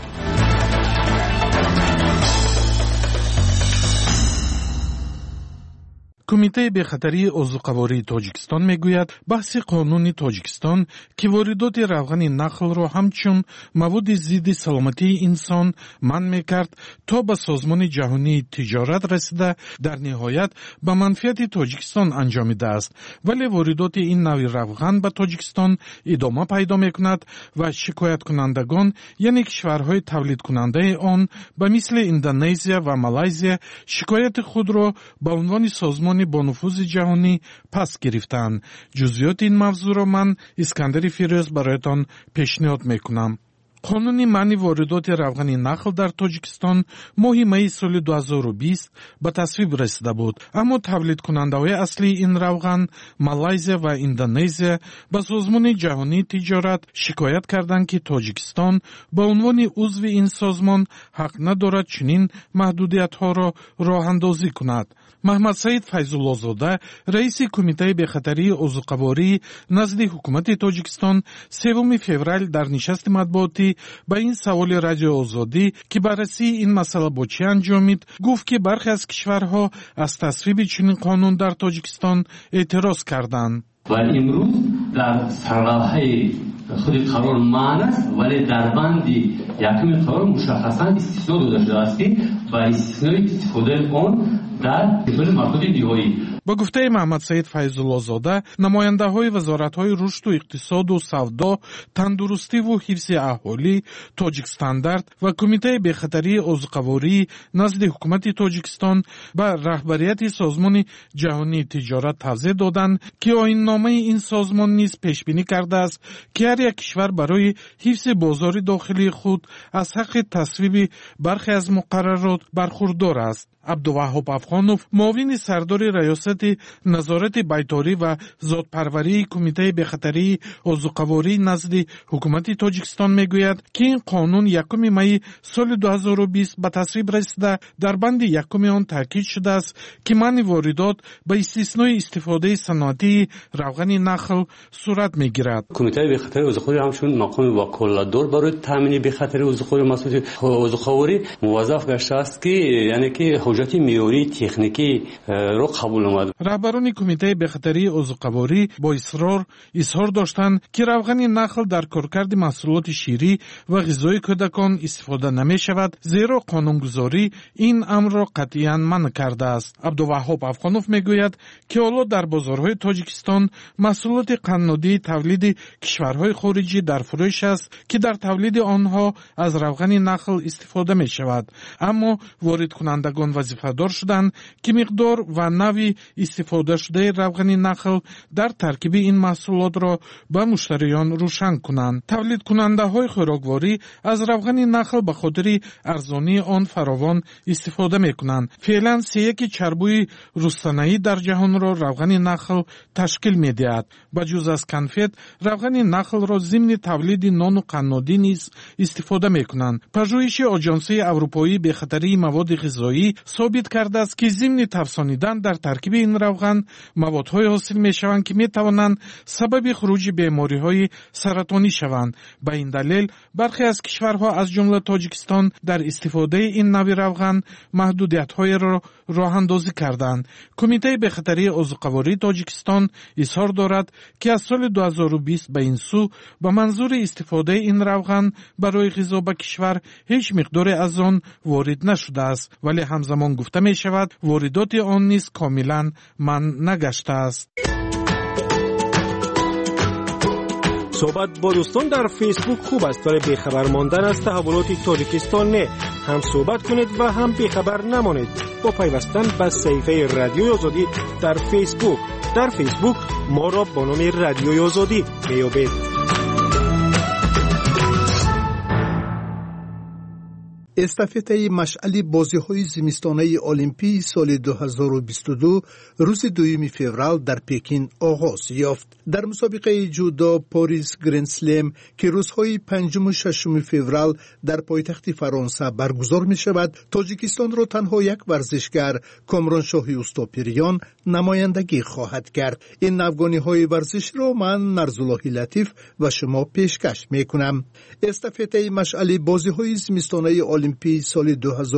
کمیته بخطری عضوقواری تاجیکستان میگوید بحث قانون تاجیکستان که واردات روغن نخل را همچون مواد ضد سلامتی انسان منع میکرد تا به سازمان جهانی تجارت رسیده در نهایت به منفعت تاجیکستان انجامیده است ولی واردات این نوع روغن به تاجیکستان ادامه پیدا میکند و شکایت کنندگان یعنی کشورهای تولید کننده آن به مثل اندونزیا و مالایزیا شکایت خود را به عنوان سازمان با نفوذ جهانی پس گرفتند. جزئیات این موضوع را من اسکندر فیروز برایتان پیشنهاد میکنم. قانون منع واردات روغن نخل در تاجیکستان ماه می سال 2020 به تصویب رسیده بود اما تولید کننده های اصلی این روغن مالایزیا و اندونزیا به سازمان جهانی تجارت شکایت کردند که تاجیکستان به عنوان عضو این سازمان حق ندارد چنین محدودیت ها را راه اندازی کند. محمد سعید فیض‌الله زاده رئیس کمیته بخطری عضوقواری نزد حکومت تاجیکستان 3 فوریه در نشست مطبوعاتی به این سوال رادیو آزادی که بررسی این مسئله با چه انجامید گفت که برخی از کشورها از تصویب چنین قانون در تاجیکستان اعتراض کردند. و امروز در سرراهای خود قرار معنی است ولی در بند یکم قرار مشخصا استثنا داده شده است که با استثنای استفاده آن در کشور مربوط دیهایی. با گفته محمد سعید فیض‌الله زاده نماینده های وزارت های رشد و اقتصاد و سودا، تندرستی و حفظ اهالی، تاجیکستاندارد و کمیته بخطری عضوقواری نزد حکومت تاجیکستان به رهبریت سازمان جهانی تجارت توضیح دادند که آیین نامه این سازمان نیز پیش بینی کرده است که هر یک کشور برای حفظ بازار داخلی خود از حق تصویب برخی از مقررات برخوردار است. عبدالوهاب افغانوف معاون سردار ریاست نظارت بیطاری و ذات‌پروری کمیته بخطری عضوقواری نزد حکومت تاجیکستان میگوید که این قانون 1 می سال 2020 به تصویب رسیده در بند 1 آن تاکید شده است که منع واردات به استثنای استفاده صنعتی روغن نخل صورت میگیرد. کمیته بخطری عضوقواری همچون مقام وکالتدار برای تامین بخطری عضوقواری موظف گشته است که یعنی که حجت معیاری تکنیکی را قبول نمود. رهبران کمیته بخطری عضوقواری با اصرار داشتند که روغن نخل در کارکرد محصولات شیری و غذای کودکان استفاده نمی شود زیرا قانونگذاری این امر را قطعاً منع کرده است. عبدالوهاب افغانوف میگوید که حالا در بازارهای تاجیکستان محصولات قنادی تولید کشورهای خارجی در فروش است که در تولید آنها از روغن نخل استفاده می شود اما وارد کنندگان وظیفه‌دار شدند که مقدار و نوع استفاده شده روغن نخل در ترکیب این محصولات را به مشتریان روشن کنند. تولید کننده های خوراکواری از روغن نخل به خاطر ارزانی آن فراوان استفاده می کنند. فعلا 3/1 چربوی رستنایی در جهان را روغن نخل تشکیل می دهد. بجز از کنفت روغن نخل را ضمن تولید نان و قنادی نیز استفاده می کنند. پژوهش آژانس اروپایی به خطر مواد غذایی ثابت کرده است که ضمن تفسانیدن در ترکیب این روغن موادهای حاصل میشوند که میتوانند سبب خروج بیماری‌های سرطانی شوند. به این دلیل برخی از کشورها از جمله تاجیکستان در استفاده این نوع روغن محدودیت‌های را راه اندازی کردند. کمیته بخطری عضوقواری تاجیکستان اظهار دارد که از سال 2020 به این سو به منظور استفاده این روغن برای غذا به کشور هیچ مقدار از آن وارد نشده است، ولی همزمان گفته می شود واردات آن نیز کاملا منع نگشته است. صحبت با دوستان در فیسبوک خوب است، ولی بیخبر ماندن از تحولات تاجیکستان نه. هم صحبت کنید و هم بیخبر نمانید با پیوستن به صفحه رادیوی آزادی در فیسبوک. در فیسبوک ما را با نام رادیوی آزادی میابید. استافته مشعل بازی‌های زمستانه المپی سال 2022 روز 2 فوریه در پکین آغاز یافت. در مسابقه جودو پاریس گرند سلم که روزهای 5 و 6 فوریه در پایتخت فرانسه برگزار می‌شود، تاجیکستان را تنها یک ورزشگر کامرانشاهی اوستاپریان نمایندگی خواهد کرد. این نوگانی‌های ورزش را من نرزالله لطیف و شما پیشکش می‌کنم. استافته مشعل بازی‌های زمستانه المپی سال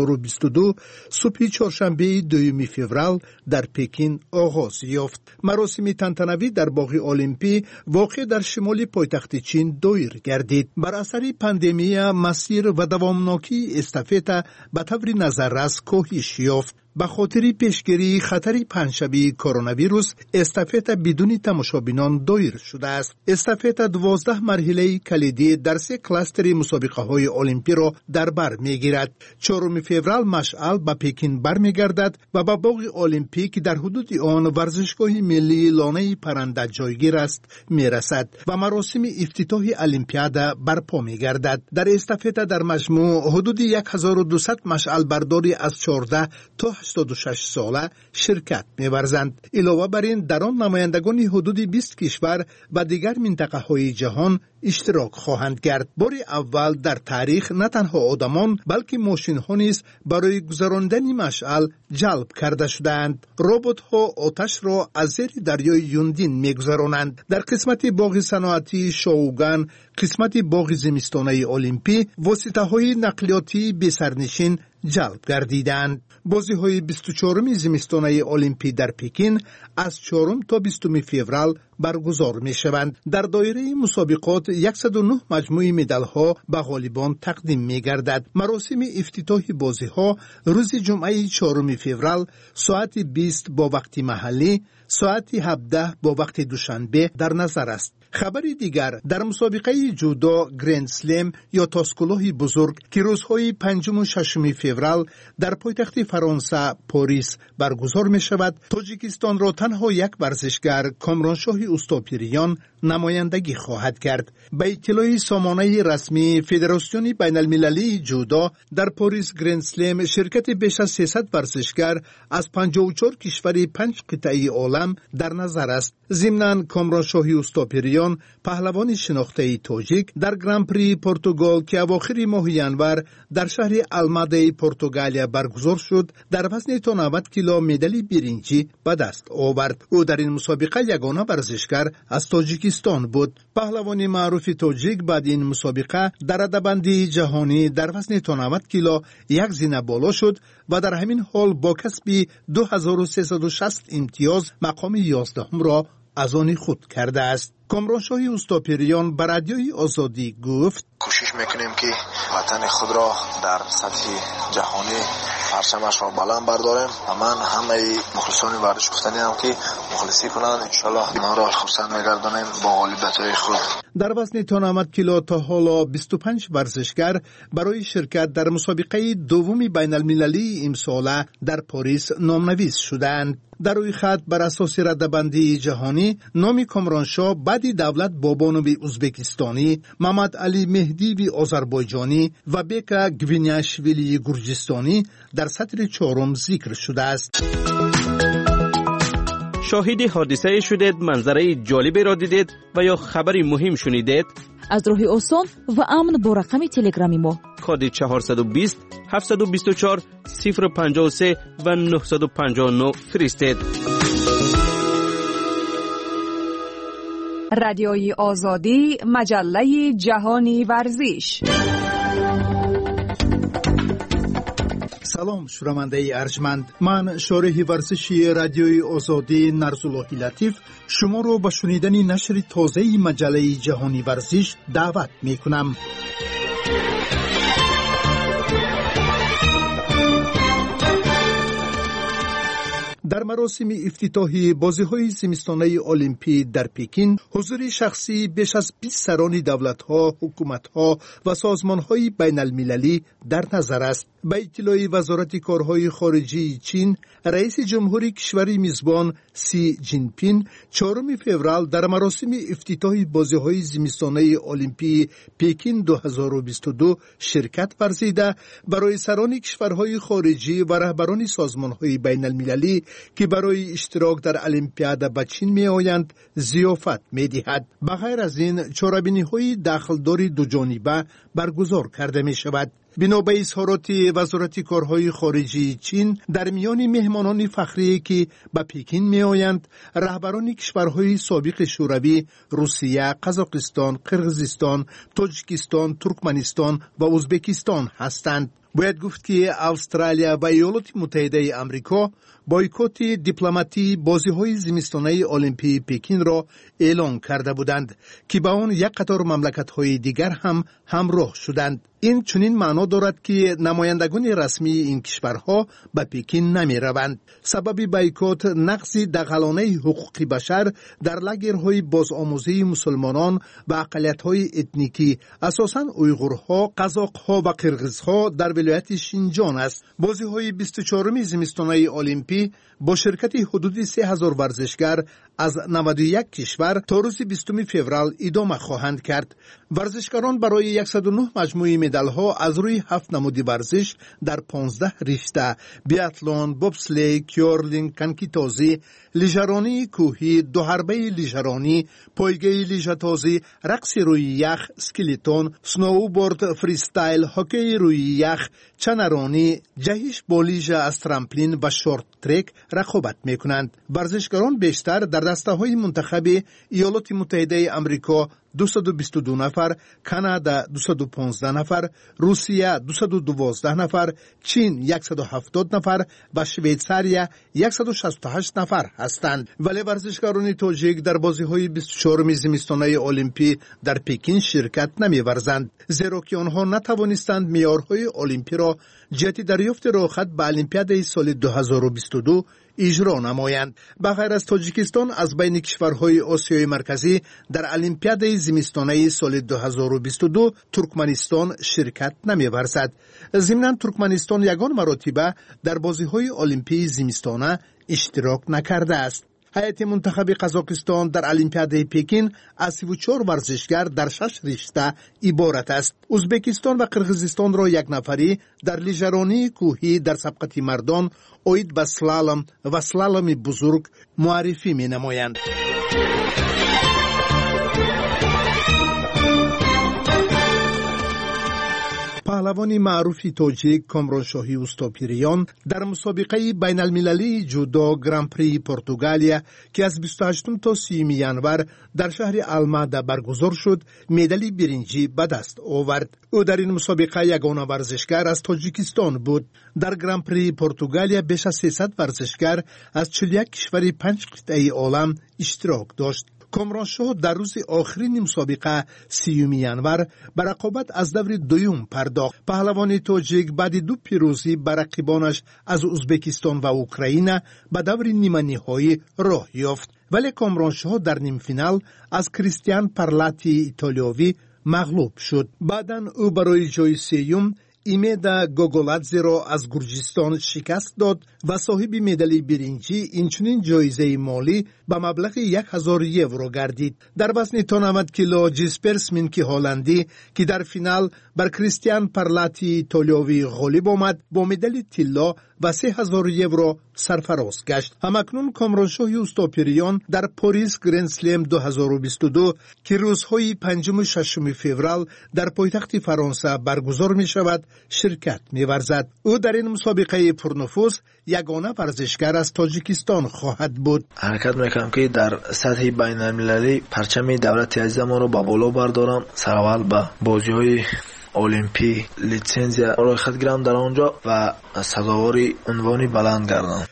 2022 صبح چهارشنبه 2 فوریه در پکین آغاز یافت. مراسم تنتنوی در باغ المپی واقع در شمال پایتخت چین دایر گردید. بر اثر پاندمی مسیر و دوامناکی استافته به طور نظررس کاهش یافت. به خاطر پیشگیری خطر پنجشنبه کرونا ویروس استافته بدون تماشابینان دایر شده است. استافته 12 مرحله کلیدی در 3 کلاستر مسابقه های المپی را در بر میگیرد. 4 فوریه مشعل به پکین برمیگردد و به باغ المپیک در حدود آن ورزشگاه ملی لانه پرنده جایگیر است میرسد و مراسم افتتاح المپیاد برپا میگردد. در استافته در مجموع حدود 1200 مشعل برداری از 14 تا 86 ساله شرکت می‌ورزند. علاوه بر این در آن نمایندگان حدود 20 کشور و دیگر منطقه‌های جهان اشتراک خواهند کرد. بار اول در تاریخ نه تنها آدمان بلکه ماشین‌ها نیز برای گذراندن مشعل جلب کرده شدند. ربات‌ها آتش را از زیر دریای یوندین می‌گذرانند. در قسمت باغ صنعتی شاوگان، قسمت باغ زمستانه المپی، واسطه‌های نقلیاتی به سرنشین جلب گردیدند. بازی‌های 24 زمستانه المپی در پکین از 4 تا 20 فوریه برگزار می‌شوند. در دایره مسابقات 109 مجموعه مدال‌ها به غالبان تقدیم می‌گردد. مراسم افتتاح بازی‌ها روز جمعه 4 فوریه ساعت 20 با وقت محلی، ساعت 17 با وقت دوشنبه در نظر است. خبری دیگر در مسابقه جودو گرند سلم یا تاسکلاه بزرگ که روزهای 5 و 6 فوریه در پایتخت فرانسه پاریس برگزار می شود، تاجیکستان را تنها یک ورزشگر کامرانشاهی اوستاپریان نمایندگی خواهد کرد. به اطلاع سامانه رسمی فدراسیون بین المللی جودو در پاریس گرند سلم شرکت بیش از 300 ورزشگر از 54 کشور 5 قطعه عالم در نظر است. ضمناً کامرانشاهی اوستاپریان پهلوان شناخته تاجیک در گرند پری پرتغال که اواخر ماه ینور در شهر الماده پرتغالیا برگزار شد در وزن تا 90 کیلو مدال برنجی به دست آورد. او در این مسابقه یگانه ورزشگر از تاجیکستان بود. پهلوان معروف تاجیک بعد این مسابقه در رده‌بندی جهانی در وزن تا 90 کیلو یک زینه بالا شد و در همین حال با کسب 2360 امتیاز مقام 11 را از آن خود کرده است. کامرانشاهی اوستاپریان به رادیوی آزادی گفت: کوشش میکنیم که وطن خود را در سطح جهانی پرچمش را بلند برداریم و من همه مخلصان ورزش گفتنی هم که مخلصی کنند، انشالله ما را خرسند میگردانیم با غالبیت‌های خود. در وزن تا 90 کیلو تا حالا 25 ورزشگر برای شرکت در مسابقه دوم بین المللی امسال در پاریس نامنویس شدند. در روی خط بر اساس رده‌بندی جهانی نام کامرانشاه بعد دولت بابانوی ازبکستانی، محمد علی مهدی بی آذربایجانی و بیکا گوینیاشویلی گرجستانی در سطر 4 ذکر شده است. شاهد حادثه شدید، منظره جالبی را دیدید و یا خبری مهم شنیدید؟ از راه آسان و امن با رقم تلگرامی ما کد 420 724 053 و 959 فرستید. رادیوی آزادی، مجله جهانی ورزش. سلام شنونده ارجمند، من شارح ورزشی رادیوی آزادی نرزاللهی لطیف شما رو به شنیدن نشر تازه مجله جهانی ورزش دعوت می کنم. در مراسم افتتاحی بازی‌های زمستانه المپی در پکین حضور شخصی بیش از 20 سران دولت‌ها، حکومت‌ها و سازمان‌های بین‌المللی در نظر است. به اطلاع وزارت کارهای خارجه چین، رئیس جمهوری کشور میزبان سی جینپینگ 4 فوریه در مراسم افتتاح بازی‌های زمستانه المپی پکین 2022 شرکت ورزیده برای سران کشورهای خارجی و رهبران سازمان‌های بین‌المللی که برای اشتراک در المپیاد به چین می آیند ضیافت می دهد. بغیر از این چاره‌بینی‌های داخلدار دو جانبه برگزار کرده می شود. بنا به اظهارات وزارت کارهای خارجه چین، در میان مهمانان فخری که به پکین می آیند رهبران کشورهای سابق شوروی، روسیه، قزاقستان، قرقیزستان، تاجیکستان، ترکمنستان و ازبکستان هستند. باید گفت که استرالیا و ایالات متحده آمریکا بایکوت دیپلماتی بازی‌های زمستانه المپی پکین را اعلام کرده بودند که با آن یک قطار مملکت‌های دیگر هم همراه شدند. این چنین معنا دارد که نمایندگان رسمی این کشورها به پکین نمی‌روند. سبب بایکوت نقض دغلانه حقوق بشر در لاگرهای بازآموزی مسلمانان و اقلیت‌های اتنیکی، اساساً اویغورها، قزاق‌ها و قرغیزها در ولایت شینجان است. بازی‌های 24 زمستانه المپی با شرکت حدود 3000 ورزشگر از 91 کشور تا روز 20 فوریه ادامه خواهند کرد. ورزشکاران برای 109 مجموعه مدال‌ها از روی 7 نمود ورزش در 15 رشته بیاتلون، بوبسلی، کیورلینگ، کنکی‌تازی، لیژرانی کوهی، دو حربه لیژرانی، پایگاه لیژه‌تازی، رقص روی یخ، اسکلیتون، سنوبورد فریستایل، هاکی روی یخ، چنرانی، جهش با لیژه از ترامپلین و شورت ترک رقابت می‌کنند. ورزشکاران بیشتر در دسته‌های منتخب ایالات متحده آمریکا 222 نفر، کانادا 215 نفر، روسیه 212 نفر، چین 170 نفر و شویتزاریا 168 نفر هستند. ولی ورزشکاران تاجیک در بازی‌های 24 زمستانه المپی در پکین شرکت نمی‌ورزند، زیرا که آنها نتوانستند معیارهای المپی را جهت دریافت راه‌خط به المپیاد سال 2022 اجرا نمایند. بغیر از تاجیکستان از بین کشورهای آسیای مرکزی در المپیاد زمستانه سال 2022 ترکمنستان شرکت نمی‌ورزد. ضمناً ترکمنستان یگان مرتبه در بازی‌های المپی زمستانه اشتراک نکرده است. هیئت منتخب قزاقستان در المپیاد پکین از 34 ورزشگر در 6 رشته عبارت است. ازبکستان و قرقیزستان را یک نفری در لیژرانی کوهی در سبقت مردان، اوید به سلالم و سلالم بزرگ معرفی می نمایند. پهلوان معروف تاجیک کامرانشاهی اوستاپیریان در مسابقه بین المللی جودو گرانپری پرتغالیا که از 28 تا 30 ینور در شهر الماده برگزار شد، مدال برنجی به دست آورد. او در این مسابقه یگانه ورزشگر از تاجیکستان بود. در گرانپری پرتغالیا بیش از 300 ورزشگر از 41 کشور 5 قطعه عالم اشتراک داشت. کامرانشاه در روز آخرین مسابقه 30 ینور به رقابت از دور دوم پرداخت. پهلوان تاجیک بعد 2 پیروزی بر رقیبانش از ازبکستان و اوکراین به دور نیمه نهایی راه یافت، ولی کامرانشاه در نیم فینال از کریستیان پارلاتی ایتالیایی مغلوب شد. بعداً او برای جای سوم ایمیدا گوگولادزه را از گرجستان شکست داد و صاحب مدال برنجی اینچنین جایزه مالی به مبلغ 1000 یورو گردید. در وزن 90 کیلو جیسپر سمینکی هلندی که در فینال بر کریستیان پرلاتی تولیوی غالب آمد با مدال طلا و 3000 یورو سرفراز گشت. همکنون کامرانشاه استوپریان در پاریس گرند اسلم 2022 که روزهای 5 و 6 فوریه در پایتخت فرانسه برگزار می شود شرکت می ورزد. او در این مسابقه پرنفوذ یگانه ورزشگر از تاجیکستان خواهد بود. حرکت میکنم که در سطح بین المللی پرچم دولت عزیز ما رو با بالا بردارم. سرول به بازی‌های المپی لیسانسیا روی خط گیرم در آنجا و سزاوار عنوانی بلند گردم.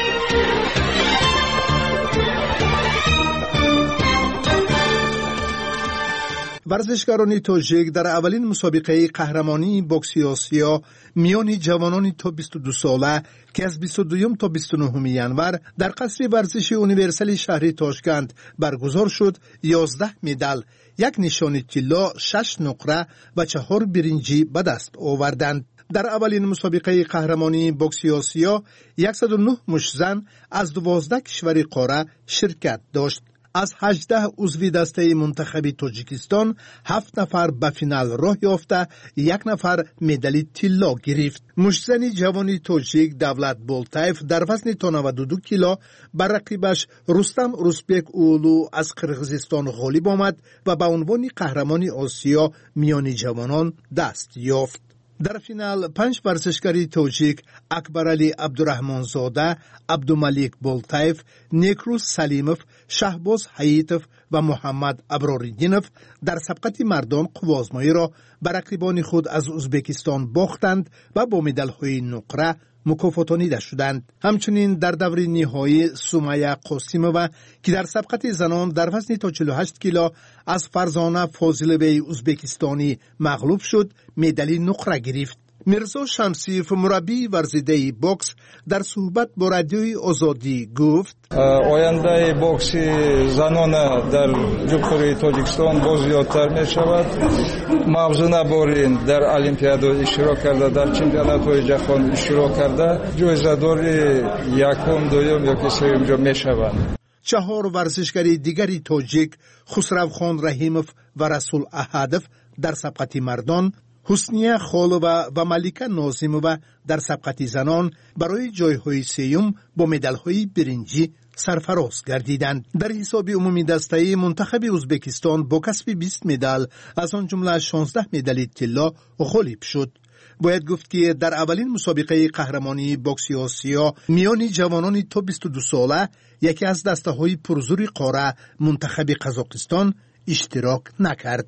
ورزشکاران تاجیک در اولین مسابقه قهرمانی بوکس آسیا میان جوانان تا 22 ساله که از 22 تا 29 ینور در قصر ورزش یونیورسال شهر تاشکند برگزار شد 11 مدال، 1 نشان طلا، 6 نقره و 4 برنجی به دست آوردند. در اولین مسابقه قهرمانی بوکس آسیا 109 مشزن از 12 کشور قاره شرکت داشت. از 18 عضو دسته منتخب تاجیکستان 7 نفر به فینال راه یافته، 1 نفر مدال طلا گرفت. مشزن جوانی تاجیک دولت بولتایف در وزن تا 92 کیلو بر رقیبش رستم روسبک اولو از قرقیزستان غالب آمد و به عنوان قهرمان آسیا میان جوانان دست یافت. در فینال 5 ورزشکار تاجیک اکبرعلی عبدالرحمنزاده، عبدالملیک بولتایف، نیکروز سلیموف، شهباز حییتوف و محمد ابراریدینوف در سبقت مردان قوازمایی را بر رقیبان خود از ازبکستان باختند و با مدال‌های نقره مکافاتانیده شدند. همچنین در دور نهایی سمیه قاسیمووا که در سبقت زنان در وزن تا 48 کیلو از فرزانه فاضلوی ازبکستانی مغلوب شد، مدال نقره گرفت. میرزا شمسیف مربی ورزیده بوکس در صحبت با رادیوی آزادی گفت آینده بوکس زنان در جمهوری تاجیکستان باز زیادتر می شود. موضوع نبارین در المپیاد اشتراک کرده، در چمپیونات های جهان اشتراک کرده، جایزه دار یکم، دوم یا سوم جا می شوند. 4 ورزشکار دیگری تاجیک خسروخان رحیموف و رسول احدوف در سبقت مردان، حسنیه خالووا و ملیکه نازیمووا در سبقت زنان برای جایهای سیوم با مدال‌های برنجی سرفراز گردیدند. در حساب عمومی دسته منتخب ازبکستان با کسب 20 مدال از آن جمله 16 مدال طلا غالب شد. باید گفت که در اولین مسابقه قهرمانی بوکس آسیا میان جوانان تا 22 ساله یکی از دسته‌های پرزور قاره منتخب قزاقستان اشتراک نکرد.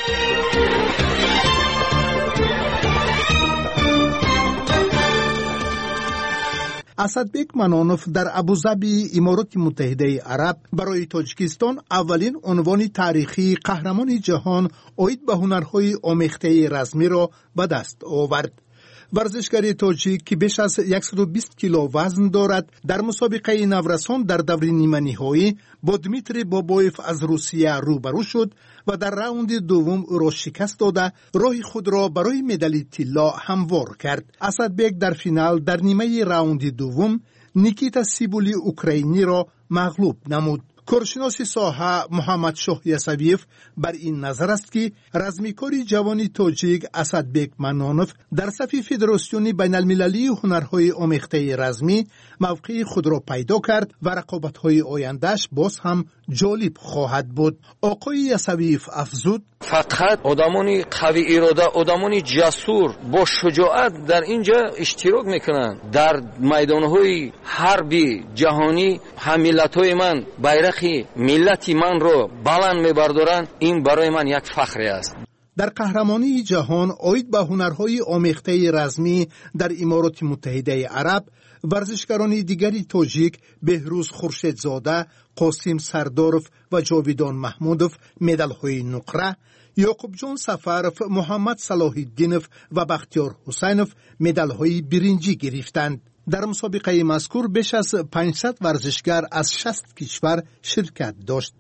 اسدبک منانوف در ابوظبی امارات متحده عرب برای تاجیکستان اولین عنوان تاریخی قهرمان جهان اید به هنرهای آمیخته رزمی را به دست آورد. ورزشکار تاجیک که بیش از 120 کیلو وزن دارد در مسابقه نورسان در دور نیمه نهایی با دمیتری بابایف از روسیه روبرو شد و در راوند دوم او را شکست داده راه خود را برای مدال طلا هموار کرد. اسدبک در فینال در نیمه راوند دوم نیکیتا سیبولی اوکراینی را مغلوب نمود. کارشناس ساحه محمد شاه یسویف بر این نظر است که رزمیکاری جوانی تاجیک اسدبک منانوف در صف فدراسیون بین المللی هنرهای آمیخته رزمی موقع خود را پیدا کرد و رقابت‌های آیندهش باز هم جالب خواهد بود. آقای یسویف افزود فقط آدمانی قوی اراده، آدمانی جسور با شجاعت در اینجا اشتراک میکنند. در میدانهای حربی جهانی هم ملت‌های من بیرق ملتی من رو بلند میبردارند. این برای من یک فخری است. در قهرمانی جهان اید به هنرهای آمیخته رزمی در امارات متحده عرب ورزشکاران دیگری تاجیک بهروز خورشیدزاده، قاسم سرداروف و جاویدان محمودوف مدال‌های نقره، یعقوب جان سفرف، محمد صلاح الدینوف و بختیار حسینوف مدال‌های برنجی گرفتند. در مسابقه مذکور بیش از 500 ورزشکار از 60 کشور شرکت داشت.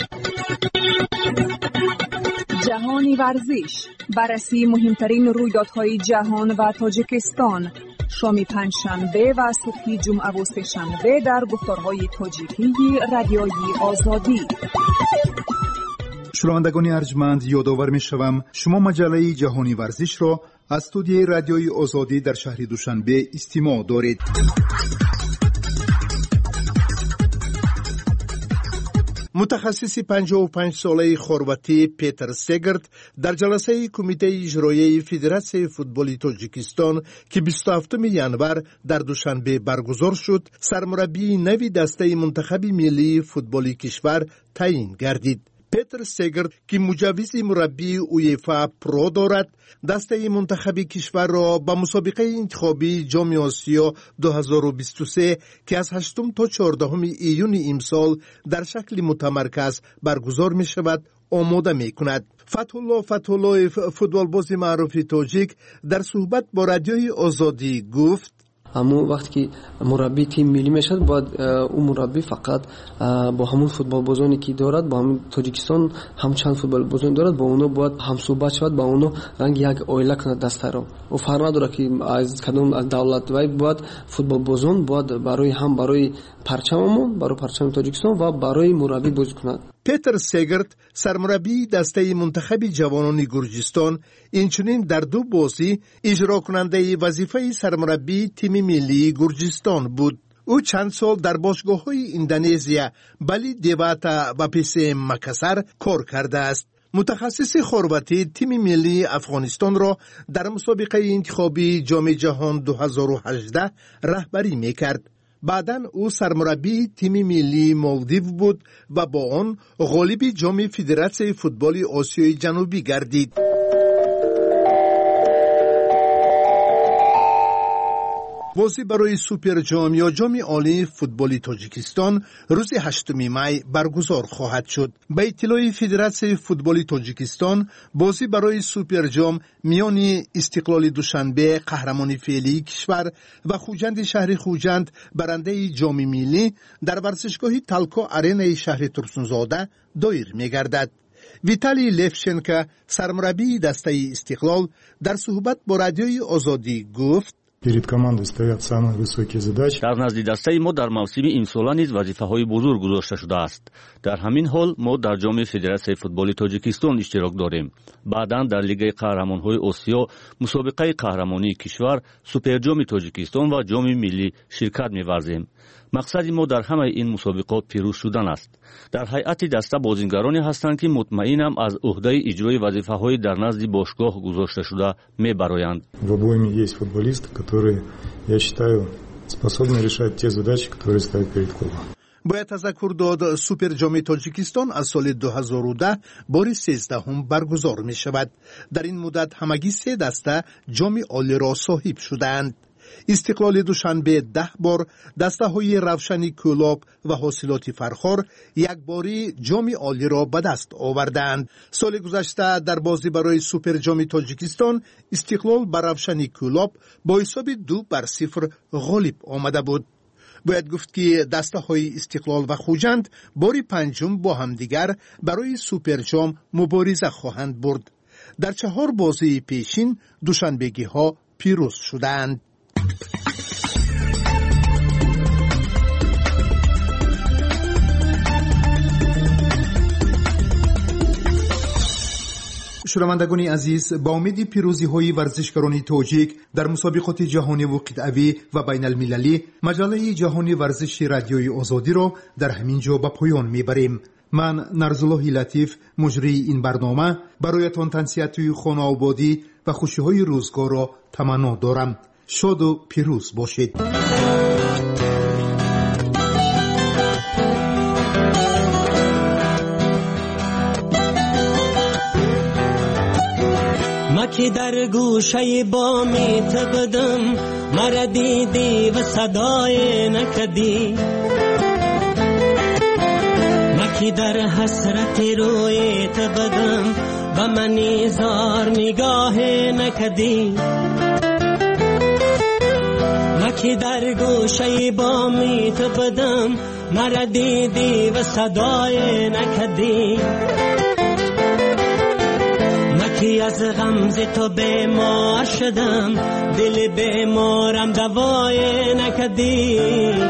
جهانی ورزش، بررسی مهمترین رویدادهای جهان و تاجیکستان، شام پنجشنبه و صبح جمعه و سه‌شنبه در گفتارهای تاجیکی رادیوی آزادی. شنوندگان ارجمند، یادآور می‌شوم شما مجله جهانی ورزش را از استودیوی رادیوی آزادی در شهر دوشنبه استماع دارید. متخصص 55 ساله خرواتی پیتر سگرت در جلسه کمیته اجرایی فدراسیون فوتبال تاجیکستان که 27 ینور در دوشنبه برگزار شد، سرمربی نوی دسته منتخب ملی فوتبال کشور تعیین گردید. پیتر سگرت که مجوز مربی اویفا پرو دارد، دسته منتخب کشور را به مسابقه انتخابی جام آسیا 2023 که از 8 تا 14 ایون امسال در شکل متمرکز برگزار می شود آماده می کند. فتح‌الله فوتبالباز معروف تاجیک در صحبت با رادیوی آزادی گفت: اما وقتی که مربی تیم ملی میشد باید اون مربی فقط با همون فوتبال بازانی که دارد، با همون تاجیکستان هم چند فوتبال بازان دارد، با اونا باید هم صحبت شود، با اونا رنگ یک اویله کنه دسته رو. و فرق نداره که از کدوم از دولت وای باید فوتبال بازان باید برای هم برای پرچممون، برای پرچم تاجیکستان و برای مربی بازی کند. پیتر سگرت سرمربی دسته منتخب جوانان گرجستان اینچنین در 2 بازی اجرا کننده وظیفه سرمربی تیم ملی گرجستان بود. او چند سال در باشگاه‌های اندونزیا، بالی دیواتا و پیس مکاسر کار کرده است. متخصص خرواتی تیم ملی افغانستان را در مسابقه انتخابی جام جهان 2018 رهبری می‌کرد. بعداً او سرمربی تیم ملی مالدیو بود و با آن غالب جام فدراسیون فوتبال آسیای جنوبی گردید. بازی برای سوپر جام یا جام عالی فوتبال تاجیکستان روز 8 می برگزار خواهد شد. به اطلاع فدراسیون فوتبال تاجیکستان، بازی برای سوپر جام میان استقلال دوشنبه قهرمان فعلی کشور و خوجند شهر خوجند برنده جام ملی در ورزشگاه تالکو آرنا شهر ترسونزاده دایر می‌گردد. ویتالی لفشنکا سرمربی دسته استقلال در صحبت با رادیوی آزادی گفت: перед командой стоят самые высокие задачи. در نزد دسته ما در موسم امسال نیز وظیفه‌های بزرگ گذاشته شده است. در همین حال ما در جام فدراسیون فوتبال تاجیکستان اشتراک داریم. بعداً در لیگ قهرمان‌های آسیا، مسابقه قهرمانی کشور، سوپر جام تاجیکستان و جام ملی شرکت می‌ورزیم. مقصد ما در همه این مسابقات پیروز شدن است. در هیئت دسته بازیگرانی هستند که مطمئنم از عهده اجرای وظیفه‌های در نزد باشگاه گذاشته شده می‌برآیند. В обойме есть футболисты, которые, я считаю, способны решать те задачи, которые ставят перед клубом. باید تذکر داد سوپر جام تاجیکستان از سال 2010 بار 13 برگزار می شود. در این مدت همگی 3 دسته جام عالی را صاحب شدند. استقلال دوشنبه 10 بار، دسته های روشنی کولاب و حاصلات فرخار 1 باری جام عالی را به دست آوردند. سال گذشته در بازی برای سوپر جام تاجیکستان استقلال بر روشنی کولاب با حساب 2-0 غالب آمده بود. باید گفت که دسته های استقلال و خوجند باری 5 با همدیگر برای سوپر جام مبارزه خواهند برد. در 4 بازی پیشین دوشنبگی ها پیروز شدند. شنوندگان عزیز، با امید پیروزی های ورزشکاران تاجیک در مسابقات جهانی و قطعی و بین المللی، مجله جهانی ورزش رادیوی آزادی را در همین جا به پایان میبریم. من نرزالله لطیف، مجری این برنامه، برایتان تنسیت خانه آبادی و خوشی های روزگار را تمنا دارم. شاد و پیروز باشید. ما که در گوشه بامیت بدم، مرا دیدی و صدای نکدی. ما که در حسرت رویت بدم، و من زار نگاه نکدی. ما که در گوشه بامیت بدم، مرا دیدی و صدای نکدی. خی از غمز تو بیمار شدم، دل بیمارم دوای نکدی.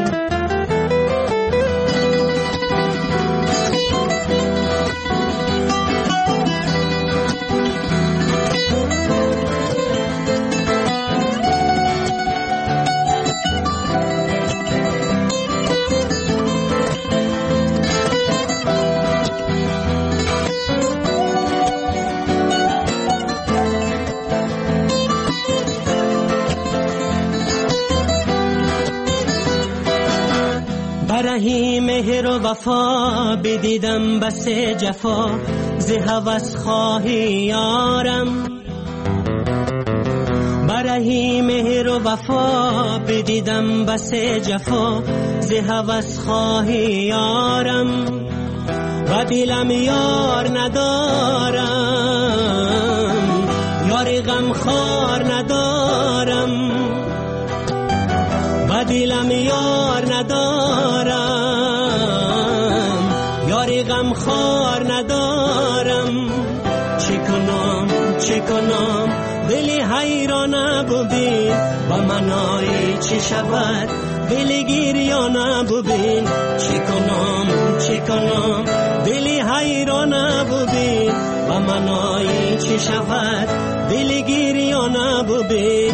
برهی مهر و وفا بدیدم بس جفا، ز هوس خواهی یارم. برهی مهر و وفا بدیدم بس جفا، ز هوس خواهی یارم. و دلم یار ندارم، یار غمخوار ندارم. و دلم یار ندارم، یار غمخوار ندارم. چه کنم دلی حیران ببین، و منایی چه شود دلی گریان ببین. چه کنم دلی حیران ببین، و منایی چه شود دلی گریان ببین.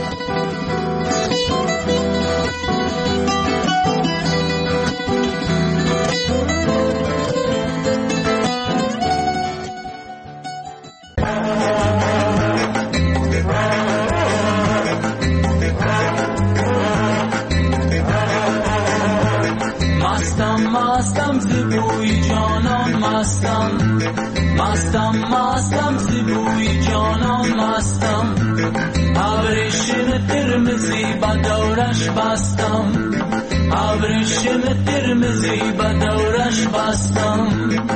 مستم زبوی جانان مستم، مستم زبوی جانان مستم. ابریشم قرمزی با دورش بستم، ابریشم قرمزی با دورش بستم.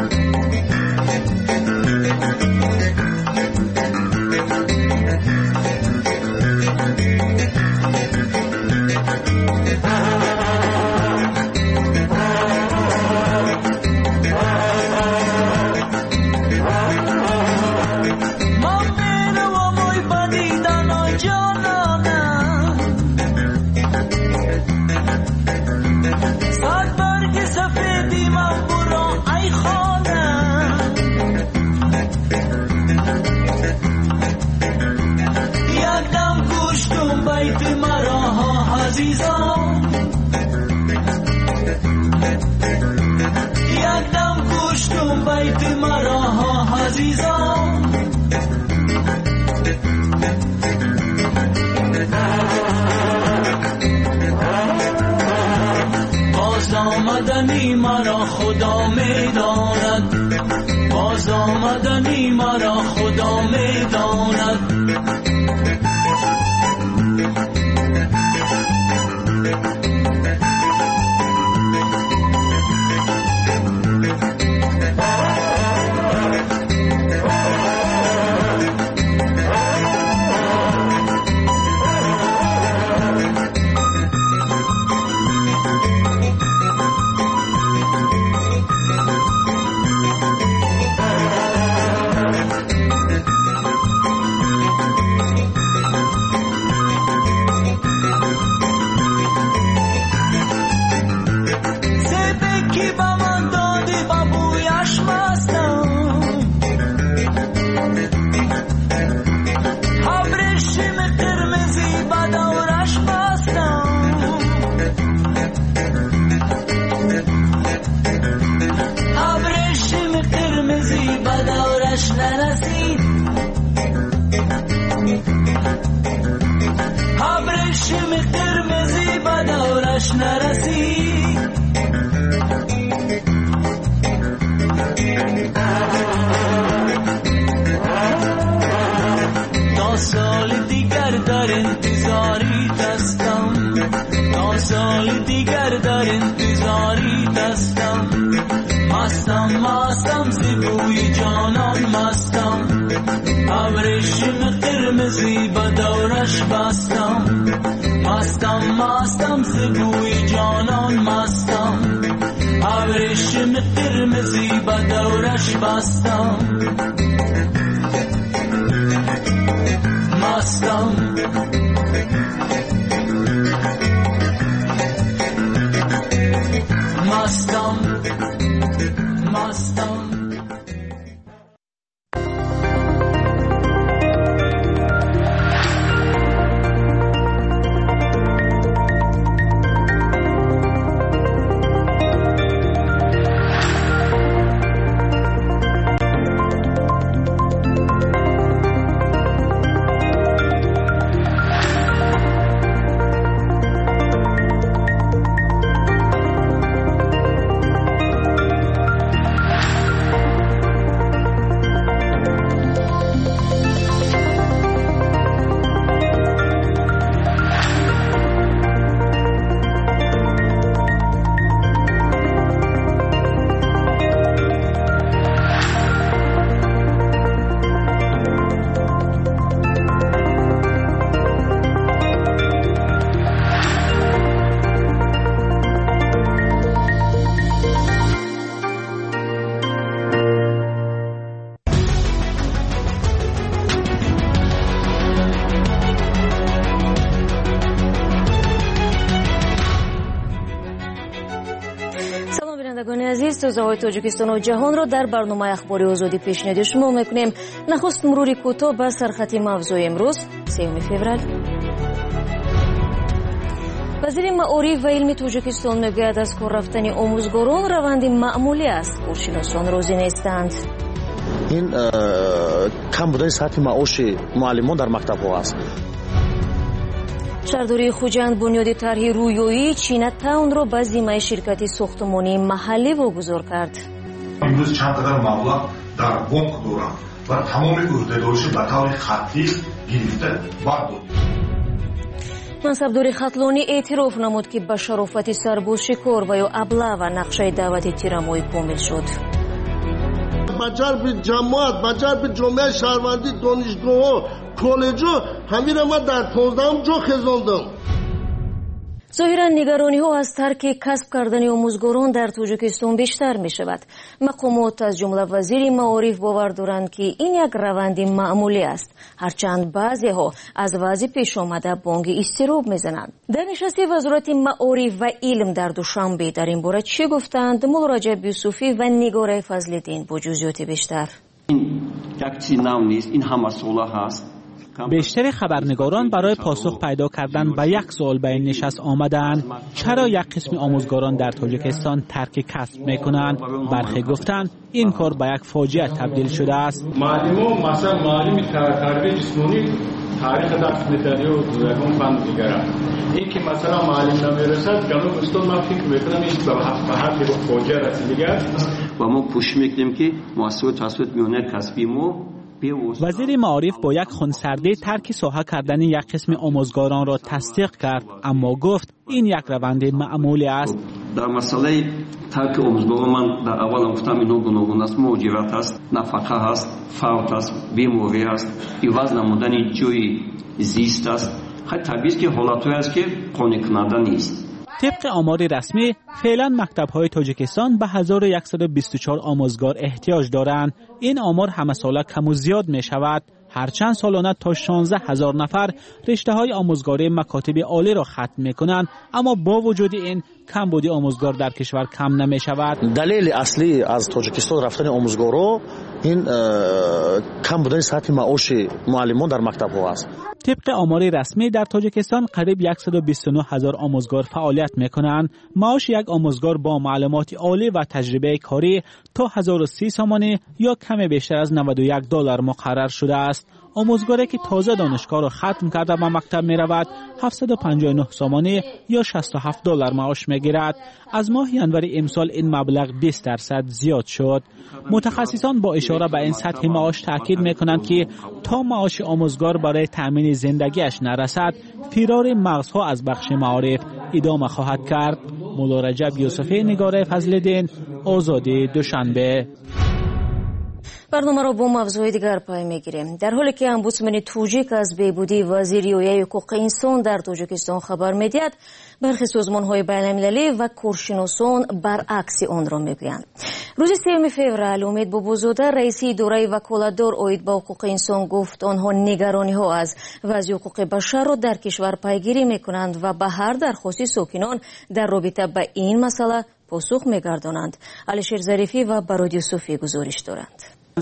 یکدم کشتم بیت مرا عزیزان. باز آمدنی مرا خدا میداند، باز آمدنی مرا خدا میداند. مستم زبوی جانان مستم، ابریشم قرمزی با دورش بستم. مستم زبوی جانان مستم، ابریشم قرمزی با دورش بستم. مستم سازهای تاجیکستان و جهان را در برنامه اخباری آزادی پیشنهاد شما میکنیم. نخست مروری کوتاه به سرخط موضوع امروز 3 فوریه. وزیر معارف و علم تاجیکستان میگوید از کار رفتن آموزگاران روند معمولی است. کارشناسان راضی نیستند. این کم بودن سطح معاش معلمان در مکتب‌ها است. شهرداری خوجند بنیاد طرح رویایی چینه تاون را به ذمه شرکت ساختمانی محلی واگذار کرد. امروز چند قدر مبلغ در بانک دارند و تمام عهده‌دارش به طور خطی گرفته بعد منصبدار خطلانی اعتراف نمود که به شرافت سرباز شکار و یا ابله و نقشه دعوت تیرمایی کامل شد. بجرب جماعت، بجرب جامعه شهروندی، دانشگاه، کالج‌ها همین را من در 15 جا خزاندم. ظاهرا نگرانی ها از ترک کسب کردن آموزگاران در تاجیکستان بیشتر می شود. مقامات از جمله وزیر معارف باور دارند که این یک روند معمولی است، هرچند بعضی ها از وضع پیش آمده بانگ اضطراب می زنند. در نشست وزارت معارف و علم در دوشنبه در این باره چی گفتند؟ مولا رجب یوسفی و نگاره فضل‌الدین با جزئیات بیشتر. این یک چیز نو نیست، این هم مسئله هست. بیشتر خبرنگاران برای پاسخ پیدا کردن به یک سوال به این نشست آمدند: چرا یک قسم آموزگاران در تاجیکستان ترک کسب میکنند؟ برخی گفتند این کار به یک فاجعه تبدیل شده است. معلم مثلا معلم تربیت جسمانی تاریخ درس می‌دهد و یکم فن دیگر. این که مثلا معلم نمیرسد جنوب استان ما فکر میکنم این به حد فاجعه رسیده و ما کوشش میکنیم که مؤسسات توسط میانه کسبی ما. وزیر معارف با یک خونسردی ترک ساحه کردن یک قسم آموزگاران را تصدیق کرد، اما گفت این یک روند معمولی است. در مسئله ترک آموزگاران من در اول گفتم اینا گوناگون است، موجبات است، نفقه است، فوت است، بیماری است، عوض نمودن جوی زیست است. خیلی طبیعی است که حالت‌هایی است که قانع کننده نیست. طبق آمار رسمی فعلا مکتب‌های تاجیکستان به 1124 آموزگار احتیاج دارند. این آمار همه ساله کم و زیاد می شود، هرچند سالانه تا 16,000 نفر رشته‌های آموزگاری مکاتب عالی را ختم می‌کنند، اما با وجود این کمبود آموزگار در کشور کم نمی شود. دلیل اصلی از تاجیکستان رفتن آموزگارا این کم بودن سطح معاش معلمان در مکتب‌ها است. طبق آمار رسمی در تاجیکستان قریب 129,000 آموزگار فعالیت می‌کنند. معاش یک آموزگار با معلومات عالی و تجربه کاری تا 1030 سامانه یا کم بیشتر از $91 مقرر شده است. آموزگاری که تازه دانشگاه را ختم کرده به مکتب می رود 759 سامانه یا $67 معاش می گیرد. از ماه ینور امسال این مبلغ 20% زیاد شد. متخصصان با اشاره به این سطح معاش تاکید می کنند که تا معاش آموزگار برای تأمین زندگیش نرسد، فرار مغزها از بخش معارف ادامه خواهد کرد. مولا رجب یوسفی، نگاره فضل‌الدین، آزادی، دوشنبه. برنامه با موضوع دیگر پای میگیریم. در حالی که امبودسمن توجیک از بهبودی وزیر ریایه حقوق انسان در تاجیکستان خبر میدهد، برخی سازمان‌های بین‌المللی و کارشناسان برعکس آن را میگویند. روز 3 فوریه امید بابازاده رئیس اداره وکالتدار اوید به حقوق انسان گفت آنها نگرانی‌ها از وضع حقوق بشر را در کشور پیگیری میکنند و به هر درخواست ساکنان در رابطه با این مسئله پاسخ میگردانند. علیشیر ظریفی و براد یوسفی گزارش دارند.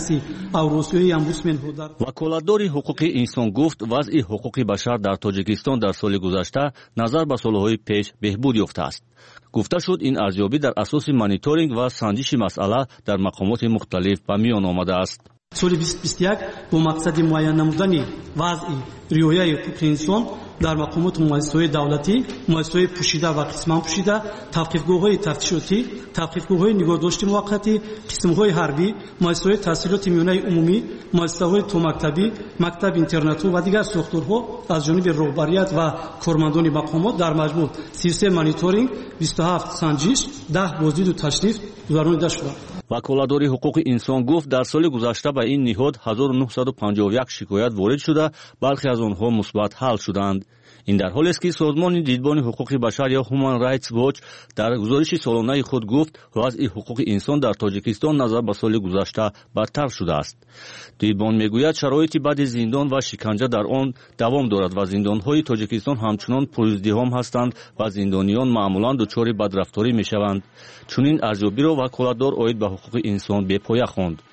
وکالتداری حقوق انسان گفت وضع حقوق بشر در تاجیکستان در سال گذشته نظر به سالهای پیش بهبود یافته است. گفته شد این ارزیابی در اساس مانیتورینگ و سنجش مسئله در مقامات مختلف به میان آمده است. سال 2021 با مقصد معین نمودن وضع رعایت حقوق انسان در مقامات مؤسسه‌های دولتی، مؤسسه‌های پوشیده و قسمان پوشیده، توقیفگاه‌های تفتیشاتی، توقیفگاه‌های نگهداشت موقتی، قسم‌های حربی، مؤسسه‌های تحصیلات میانه عمومی، مؤسسه‌های تومکتبی، مکتب اینترنتی و دیگر ساختارها از جانب رهبریت و کارمندان مقامات در مجموع 33 مانیتورینگ، 27 سنجش، 10 بازدید و تشریف گذرانیده شد. وکالتداری حقوق انسان گفت در سال گذشته به این نهاد 1951 شکایت وارد شده، برخی از آنها مثبت حل شدند. این در حالی است که سازمان دیدبان حقوق بشر یا هومن رایتس واچ در گزارش سالانه خود گفت وضع حقوق انسان در تاجیکستان نظر به سال گذشته بدتر شده است. دیدبان میگوید شرایط بد زندان و شکنجه در آن دوام دارد و زندان‌های تاجیکستان همچنان پرازدحام هستند و زندانیان معمولا دچار بدرفتاری میشوند. چنین ارزیابی را وکالتدار اوید به حقوق انسان بپایه خواند.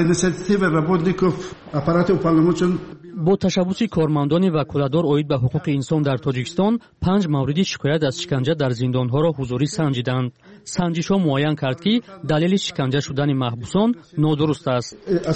با تشبث کارمندان وکالتدار اوید به حقوق انسان در تاجیکستان 5 مورد شکایت از شکنجه در زندانها را حضوری سنجیدند. سنجش‌ها معین کرد که دلیل شکنجه شدن محبوسان نادرست است.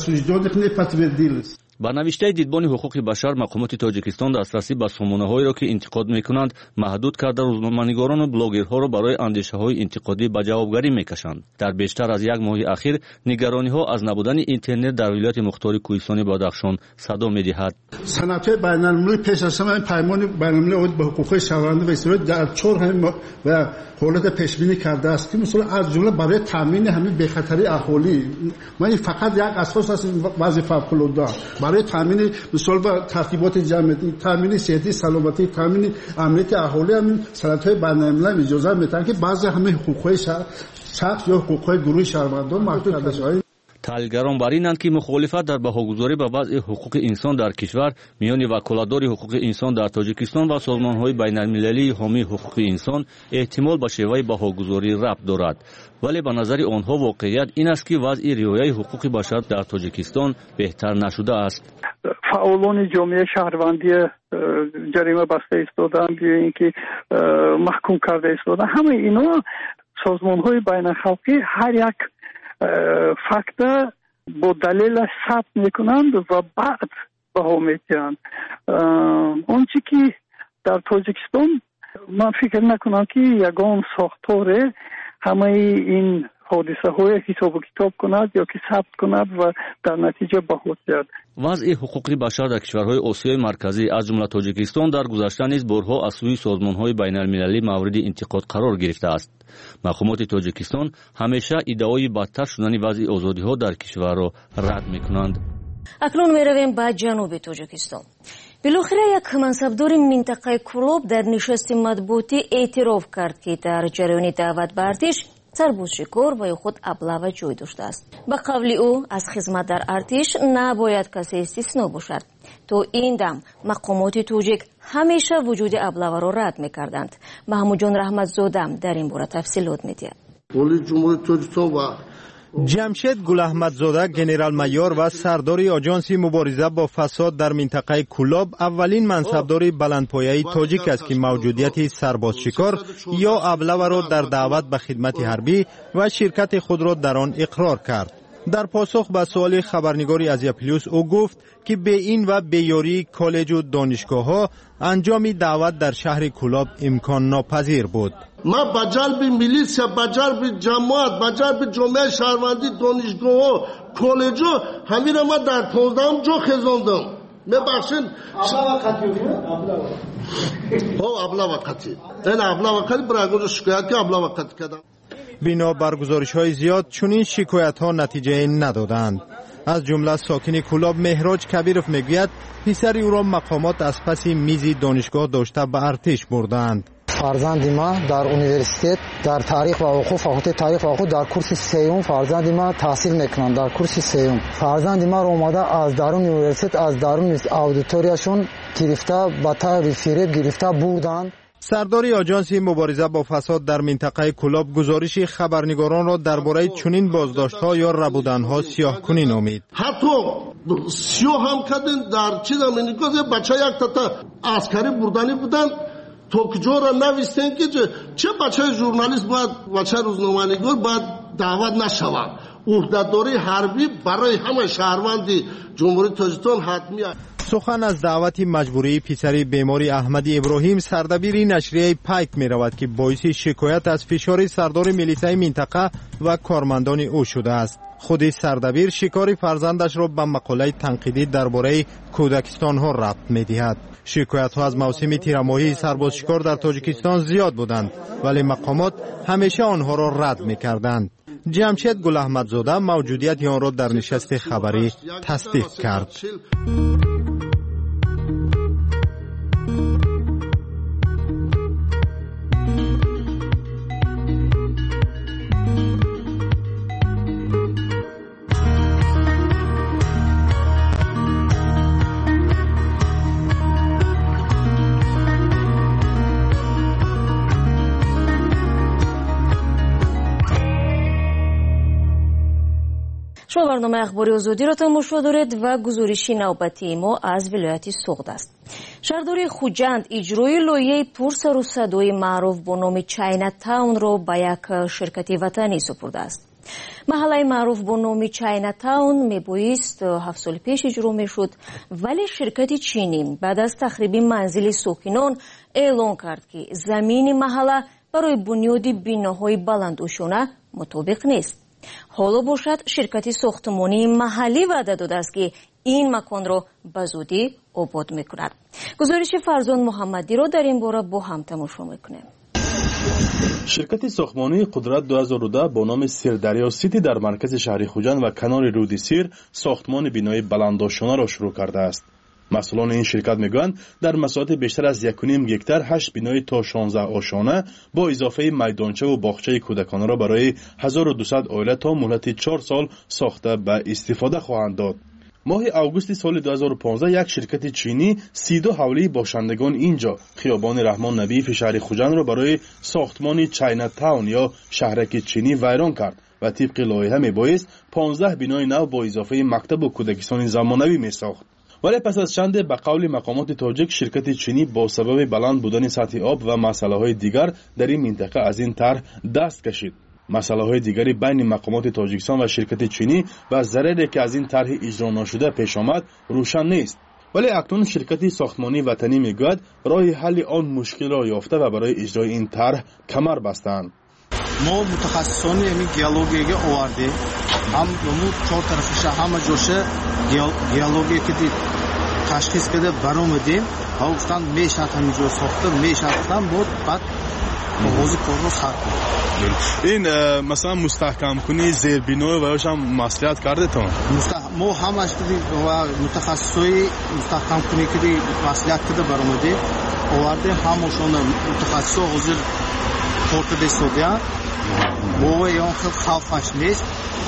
با نوشته دیدبان حقوق بشر مقامات تاجیکستان دسترسی به سامانه‌هایی را که انتقاد می‌کنند محدود کرده روزنامه‌نگاران و بلاگرها را برای اندیشه‌های انتقادی به جوابگری می‌کشند. در بیشتر از یک ماه اخیر نگرانی‌ها از نبودن اینترنت در ولایت مختار کوهستان بدخشان صدا می‌دهد. صنعت‌های بین‌المللی پیش از همه پیمان بین‌المللی اوید به حقوق شهروندان و اسرائیل در 4 و حالت پیش‌بینی کرده است که مثلا از جمله برای تامین همین بخطری اهالی ما فقط یک اساس است وظیفه فوق‌العاده برای تامین مثلا با ترتیبات جمعیتی، تامین صحتی، سلامتی، تامین امنیت اهالی همین صنعت‌های بین‌المللی اجازه میدن که بعضی همه حقوق‌های شخص یا حقوق‌های گروه شهروندان محدود کرده شده. تحلیلگران بر اینند که مخالفت در بهاگذاری به وضع حقوق انسان در کشور میان وکالتدار حقوق انسان در تاجیکستان و سازمان‌های بین‌المللی حامی حقوق انسان احتمال به شیوه بهاگذاری ربط دارد، ولی به نظر آنها واقعیت این است که وضع رعایت حقوق بشر در تاجیکستان بهتر نشده است. فعالان جامعه شهروندی جریمه بسته ایستادند یا اینکه محکوم کرده ایستادند، همه اینا سازمان‌های بین‌الخلقی هر یک فکت با دلیل ثبت میکنند و بعد بها میگیرند. آنچه که در تاجیکستان من فکر نکنم که یگان ساختار همه این حادثه های حساب و کتاب کند یا که ثبت کند و در نتیجه بها گیرد. وضع حقوق بشر در کشورهای آسیای مرکزی از جمله تاجیکستان در گذشته نیز بارها از سوی سازمان‌های بین‌المللی مورد انتقاد قرار گرفته است. مقامات تاجیکستان همیشه ادعای بدتر شدن وضع آزادی‌ها در کشور را رد می‌کنند. اکنون می‌رویم به جنوب تاجیکستان. بالاخره یک منصبدار منطقه کلوب در نشست مطبوعاتی اعتراف کرد که در جریان دعوت به ارتش سربازشکار و یا خود ابله جای داشته است. به قول او از خدمت در ارتش نباید کسی استثنا باشد. تو این دم مقامات توجیک همیشه وجود ابله را رد می‌کردند. محمود جان رحمتزاده در این باره تفصیلات می‌دهد. پلیس جمهوری تاجیکستان و جمشید گل احمدزاده گنرال مایور و سردار آژانس مبارزه با فساد در منطقه کلاب اولین منصبدار بلندپایه تاجیک است که موجودیت سربازشکار یا ابله را در دعوت به خدمت حربی و شرکت خود را در آن اقرار کرد. در پاسخ به سوال خبرنگاری آزیا پلیس او گفت که به این و به یاری کالج و دانشگاه‌ها انجام دعوت در شهر کلاب امکان ناپذیر بود. ما با جلب میلیسیا، با جلب جماعت، با جلب جامعه شهروندی دانشگاه، کالج همین ما در 15 جا خزاندم. ببخشید ابله وقتی این ابله وقتی برای شکایت که ابله وقتی کردم. بنا بر گزارش‌های زیاد چنین شکایت‌ها نتیجه ندادند. از جمله ساکن کولاب مهراج کبیرов میگوید پسر او را مقامات از پس میز دانشگاه داشته به ارتش بردند. فرزند ما در انیورسیته در تاریخ و حقوق فاکولته تاریخ و حقوق در کورس سوم فرزند ما تحصیل میکنند. در کورس سوم فرزند ما را اومده از درون انیورسیته از درون اودیتوریاشون گرفته به طور فریب گرفته بردند. سردار آژانس مبارزه با فساد در منطقه کولاب گزارش خبرنگاران را درباره چنین بازداشت‌ها یا ربودن‌ها سیاه‌کنی نامید. حتی سیاه هم کردن در چیز هم میگه بچه یک تا عسکری بردنی بودن تو کجا را نوشتن که چه بچه ژورنالیست باید بچه روزنامه‌نگار باید دعوت نشود. عهدهداری حربی برای همه شهروندی جمهوری تاجیکستان حتمی است. سخن از دعوت مجبوری پسر بیماری احمد ابراهیم سردبیر نشریه پایک می رود که باعث شکایت از فشار سردار میلیسای منطقه و کارمندان او شده است. خود سردبیر شکار فرزندش را به مقاله تنقیدی درباره کودکستان ها ربط می دهد. شکایت ها از موسم تیرماهی سرباز شکار در تاجیکستان زیاد بودند ولی مقامات همیشه آنها را رد می کردند. جمشید گل احمدزاده موجودیت آن را در نشست خبری تصدیق کرد. شما برنامه اخباری آزادی را تماشا دارید و گزارش نوبتی ما از ولایت سوغد است. شهرداری خوجند اجرای لایحه پرسر و صدای معروف با نام چاینا تاون را به یک شرکت وطنی سپرده است. محله معروف با نام چاینا تاون میبایست 7 سال پیش اجرا میشد ولی شرکت چینی بعد از تخریب منزل ساکنان اعلان کرد که زمین محله برای بنیاد بناهای بلندوشانه مطابق نیست. حالا باشد شرکت ساختمانی محلی وعده داده است که این مکان را به زودی آباد میکند. گزارش فرزان محمدی را در این باره با هم تماشا میکنیم. شرکت ساختمانی قدرت 2010 با نام سیردریا سیتی در مرکز شهر خوجند و کنار رود سیر ساختمان بینای بلندوشانه را شروع کرده است. مسئولان این شرکت میگویند در مساحت بیشتر از 1.5 گکتار 8 بینای تا 16 آشانه با اضافه میدانچه و باغچه کودکانه را برای 1200 عائله تا مدت 4 سال ساخته به استفاده خواهند داد. ماه اوگوست سال 2015 یک شرکت چینی 32 حوله باشندگان اینجا خیابان رحمان نبی شهر خوجند را برای ساختمان چاینا تاون یا شهرک چینی ویران کرد و طبق لایحه میبایست 15 بینای نو با اضافه مکتب و کودکستان زمانوی میساخت. ولی پس از چند به قول مقامات تاجیک شرکت چینی با سبب بلند بودن سطح آب و مسئله‌های دیگر در این منطقه از این طرح دست کشید. مسئله‌های دیگری بین مقامات تاجیکستان و شرکت چینی و ضرری که از این طرح اجرا نشده پیش آمد روشن نیست. ولی اکنون شرکت ساختمانی وطنی میگوید راه حل آن مشکل را یافته و برای اجرای این طرح کمر بستند. ما متخصصان این گیولوژی آورده هم دو چهار طرفش همه جوشه گیولوژی که تشخیص بده برآمدیم ها گفتن میشه همینجور ساخته میشه هم بود بعد موضوع کار رو سر این مثلا مستحکم کنی زیر بینای و یاش هم مصلحت کرده تا ما همش و متخصصای مستحکم کنی که مصلحت کرده برآمده آورده همشون متخصصا حاضر کارت دستودیا ما یا خوفش نیست.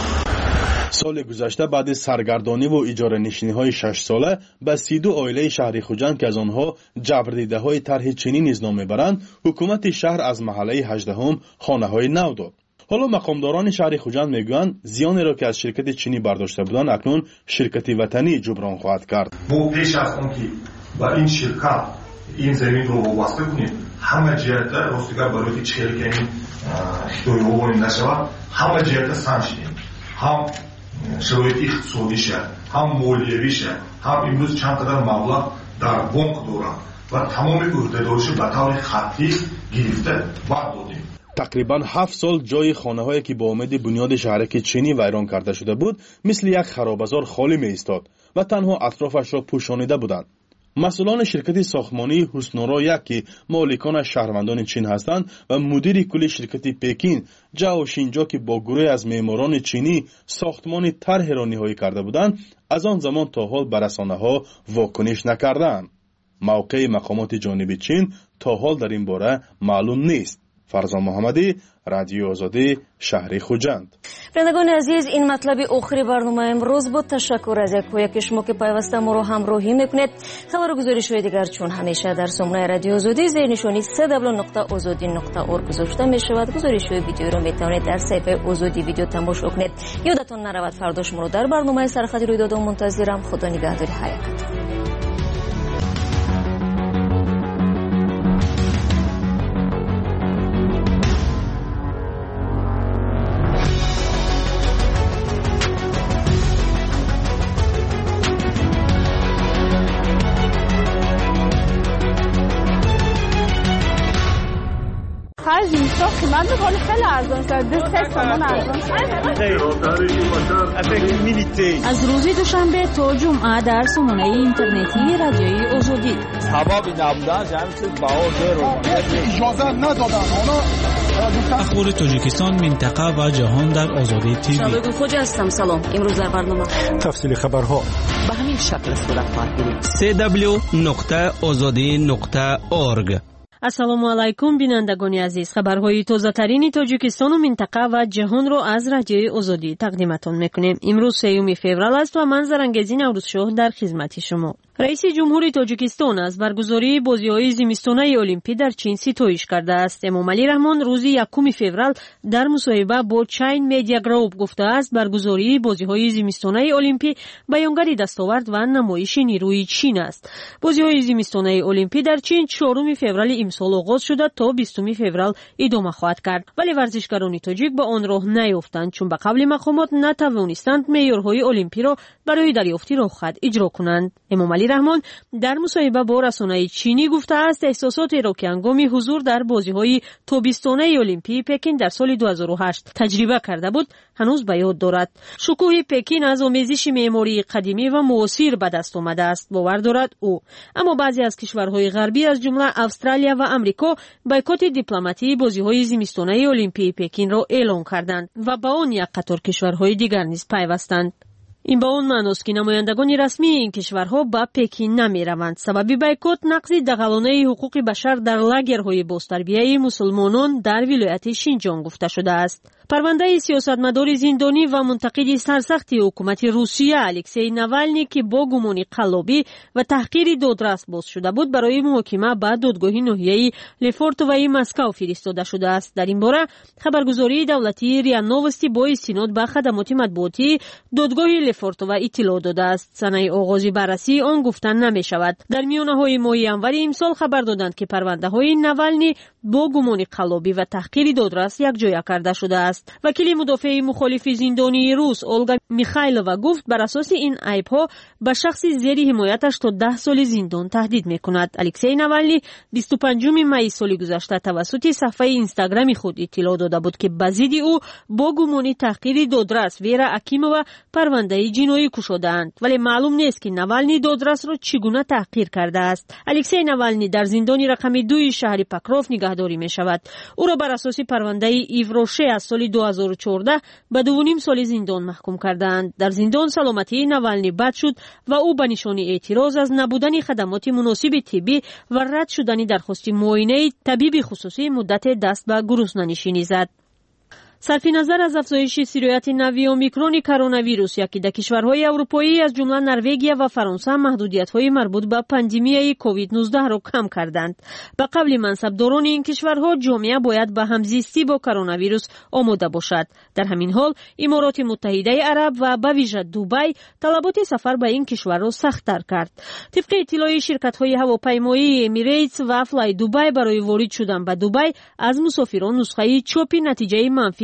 سال گذشته بعد سرگردانی و اجاره نشینی های 6 ساله به 32 عائله شهر خوجند که از آنها جبردیده های طرح چینی نیز نام میبرند حکومت شهر از محله 18 خانه های نو داد. حالا مقامداران شهر خوجند میگویند زیانی را که از شرکت چینی برداشته بودند اکنون شرکت وطنی جبران خواهد کرد. با پیش از اون که با این شرکت این زمین رو وابسته کنیم همه جهت راستیگر برای 40 که این خطوی عبوری نشود همه جهت سنجدیم هم شرایط اقتصادیشه هم مالیویشه هم امروز چند قدر مبلغ در بانک دارند و تمام عهدهداریش به طور خطی گرفته بعد دادیم. تقریبا 7 سال جای خانه هایی که با امید بنیاد شهرک چینی ویران کرده شده بود مثل یک خرابزار خالی می ایستاد و تنها اطرافش را پوشانیده بودند. مسئولان شرکت ساختمانی حسنورا یک که مالکان شهروندان چین هستند و مدیر کل شرکت پکین جاو شینجا که با گروه از معماران چینی ساختمان طرح را نهایی کرده بودند از آن زمان تا حال به رسانه‌ها واکنش نکردند. موقع مقامات جانب چین تا حال در این باره معلوم نیست. فرزان محمدی، رادیو آزادی، شهر خوجند. بینندگان عزیز، این مطلب آخری برنامه امروز بود. تشکر از یکی شما که پیوسته ما رو همراهی میکنید. خبر و گزارش‌های دیگر چون همیشه در سامانه رادیو آزادی زیر نشانی www.azadi.org گذاشته می شود. گزارش‌های ویدیو رو میتونید در صفحه آزادی ویدیو تماشا کنید. یادتون نرود فردا شما رو در برنامه سرخط رویداد منتظرم. خدا نگهدار. حیات. من می‌خوام خیلی ارزان شد. 2 تومان ارزان شد. از روز دوشنبه تا جمعه در سامانه اینترنتی رادیوی آزادی. سبب نبودن جمعیت باور رو اجازه ندادن. اخبار تاجیکستان، منطقه و جهان در آزادی تیوی. شبکه خوج هستم. سلام. امروز در برنامه تفصیل خبرها به همین شکل صورت خواهد گرفت. www.azadi.org. السلام علیکم بینندگان عزیز. خبرهای تازه ترین تاجیکستان و منطقه و جهان رو از رادیوی آزادی تقدیمتون میکنیم. امروز 3 فوریه است و من زرنگزی نوروزشاه در خدمت شما. رئیس جمهوری تاجیکستان از برگزاری بازی‌های زمستانه المپیک در چین ستایش کرده است. امامعلی رحمان روز 1 فوریه در مصاحبه با چین مدیا گروپ گفته است برگزاری بازی‌های زمستانه المپیک بیانگر دستاورد و نمایش نیروی چین است. بازی‌های زمستانه المپیک در چین 4 فوریه امسال آغاز شده تا 20 فوریه ادامه خواهد کرد، ولی ورزشکاران تاجیک به آن راه نیافتند چون به قبل مقامات نتوانستند معیارهای المپیک را برای دریافت راهخط اجرا کنند. امامعلی رحمان در مصاحبه با رسانه چینی گفته است احساسات را که هنگام حضور در بازی‌های تابستانه المپیک پکین در سال 2008 تجربه کرده بود هنوز به یاد دارد. شکوه پکین از آمیزش معماری قدیمی و معاصر به دست آمده است باور دارد او. اما بعضی از کشورهای غربی از جمله استرالیا و آمریکا بایکوت دیپلماتی بازی‌های زمستانه المپیک پکین را اعلام کردند و با آن یک قطار کشورهای دیگر نیز پیوستند. این با اون معنی است که نمایندگان رسمی این کشورها به پکین نمی روند. سبب بایکوت نقض دغلانه حقوق بشر در لاگرهای بازتربیه مسلمانان در ولایت شینجیانگ گفته شده است. پرونده سیاستمدار زندانی و منتقد سرسخت حکومت روسیه الکسی ناوالنی که با گمان قلابی و تحقیر دادرس باز شده بود برای محاکمه به دادگاه ناحیه لفورتوای مسکو فرستاده شده است. در این باره خبرگزاری دولتی ریا نووستی با استناد به خدمات مطبوعاتی دادگاه لفورتووا اطلاع داده است. سنه آغاز بررسی آن گفتن نمی شود. در میانه‌های ماه انور امسال خبر دادند که پرونده های ناوالنی با گمان قلابی و تحقیر دادرس یک جای کرده شده است. وکیل مدافع مخالف زندانی روس اولگا میخایلووا گفت بر اساس این عیب‌ها به شخص زیر حمایتش تا 10 سال زندان تهدید می‌کند. الکسی ناوالنی 25 می سال گذشته توسط صفحه اینستاگرام خود اطلاع داده بود که به ضد او با گمان تحقیر دادرس ویرا اکیمووا پرونده جنایی گشوده‌اند، ولی معلوم نیست که ناوالنی دادرس را چگونه تحقیر کرده است. الکسی ناوالنی در زندان رقم 2 شهر پکروف نگهداری می‌شود. او را بر اساس پرونده ایوروشه از سال 2014 به 2.5 سال زندان محکوم کردند. در زندان سلامتی ناوالنی بد شد و او به نشان اعتراض از نبودن خدمات مناسب طبی و رد شدن درخواست معاینه طبیب خصوصی مدت دست به گرسنه‌نشینی زد. صرف نظر از افزایش سرایت نوی اومیکرون کرونا ویروس یکی در کشورهای اروپایی از جمله نروژ و فرانسه محدودیت‌های مربوط به پاندمی کووید 19 را کم کردند. به قبل منصبداران این کشورها جامعه باید به همزیستی با کرونا ویروس آماده باشد. در همین حال امارات متحده عرب و به ویژه دبی طلبات سفر به این کشور را سخت‌تر کرد. طبق اطلاع شرکت‌های هواپیمایی امیریتس و فلای دبی برای وارد شدن به دبی از مسافران نسخه چاپ نتیجه منفی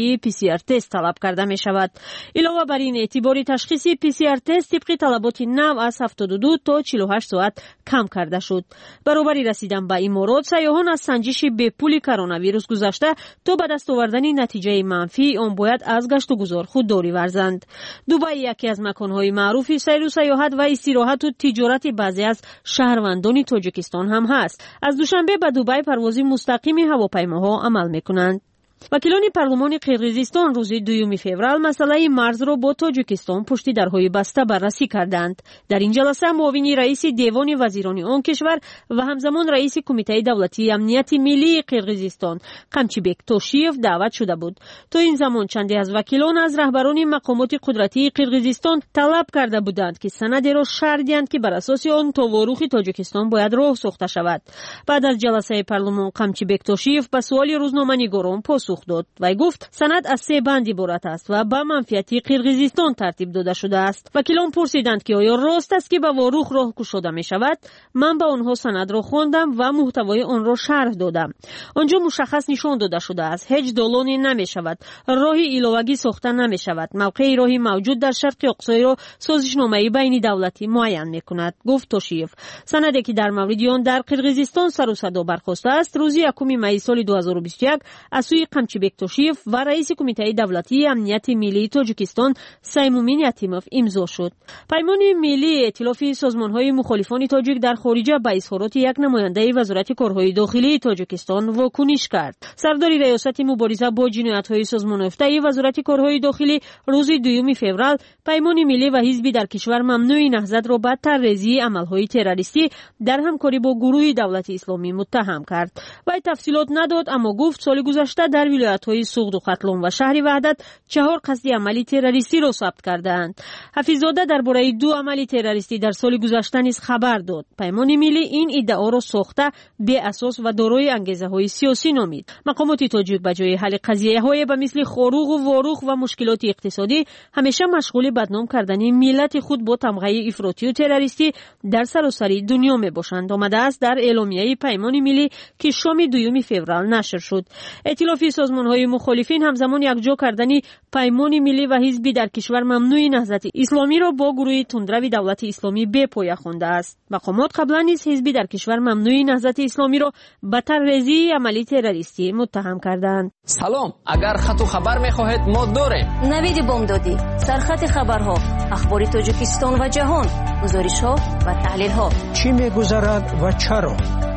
نتیجه PCR تست طلب کرده می شود. علاوه بر این اعتبار تشخیص PCR تست طبق طلبات نو از 72 تا 48 ساعت کم کرده شد. برابر رسیدن به این مورد سیاحان از سنجش به پول کرونا ویروس گذشته تا به دست آوردن نتیجه منفی آن باید از گشت و گذار خودداری ورزند. دبی یکی از مکان‌های معروف سیر و سیاحت و استراحت و تجارت بعضی از شهروندان تاجیکستان هم هست. از دوشنبه به دبی پرواز مستقیم هواپیماها عمل می‌کنند. وکیلان پارلمان قرقیزستان روز 2 فوریه مسئله مرز را با تاجیکستان پشت درهای بسته بررسی کردند. در این جلسه معاون رئیس دیوان وزیران آن کشور و همزمان رئیس کمیته دولتی امنیت ملی قرقیزستان قمچیبک توشیف دعوت شده بود. تا این زمان چندی از وکیلان از رهبران مقامات قدرتی قرقیزستان طلب کرده بودند که سندی را شرح دهند که بر اساس آن تاواروخ تاجیکستان باید راه ساخته شود. بعد از جلسه پارلمان قمچیبک توشیف به سوال روزنامه‌نگاران پاسخ داد و گفت سند از 3 بند عبارت است و به منفعت قرقیزستان ترتیب داده شده است. وکیلان پرسیدند که آیا راست است که به واروخ راه گشوده می شود؟ من به آنها سند را خواندم و محتوای آن را شرح دادم. آنجا مشخص نشان داده شده است هیچ دالانی نمی شود، راهی علاوه‌ای ساخته نمی شود. موقع راهی موجود در شرق اقصی را سازشنامه بین دولتی معین می کند، گفت توشیف. سندی که در مورد آن در قرقیزستان سر و صدا برخاسته است روز 1 می سال 2021 از سوی قمچیبک توشیف و رئیس کمیته دولتی امنیت ملی تاجیکستان سیمومین یتیموف امضا شد. پیمان ملی ائتلاف سازمان‌های مخالفان تاجیک در خارج به اظهارات یک نماینده وزارت کارهای داخلی تاجیکستان واکنش کرد. سردار ریاست مبارزه با جنایت‌های سازمان یافته وزارت کارهای داخلی روز 2 فوریه پیمان ملی و حزبی در کشور ممنوع نهضت را به طرح‌ریزی عمل‌های تروریستی در همکاری با گروه دولت اسلامی متهم کرد. وی تفصیلات نداد اما گفت سال گذشته در ولایت‌های سوغد و ختلون و شهر وحدت 4 قصد عملی تروریستی را ثبت کردند. حفیظ‌زاده درباره 2 عملی تروریستی در سال گذشته نیز خبر داد. پیمان ملی این ادعا را ساخته بی اساس و دارای انگیزه‌های سیاسی نامید. مقامات تاجیک به جای حل قضیه‌های به مثل خاروق و واروخ و مشکلات اقتصادی همیشه مشغول بدنام کردن ملت خود با تمغه افراطی و تروریستی در سراسر دنیا میباشند. آمده است در اعلامیه پیمان ملی که شام 2 فوریه نشر شد. ائتلاف سازمان‌های مخالفین همزمان یکجا کردن پیمان ملی و حزبی در کشور ممنوع نهضت اسلامی را با گروه تندرو دولت اسلامی به پایه خوانده است. مقامات قبلا نیز حزبی در کشور ممنوع نهضت اسلامی را به طرح‌ریزی عملی تروریستی متهم کردند. سلام، اگر خط و خبر می‌خواهید ما داریم. نوید بامدادی، سرخط خبرها، اخبار تاجیکستان و جهان، گزارش‌ها و تحلیل‌ها. چی می‌گذرد و چرا؟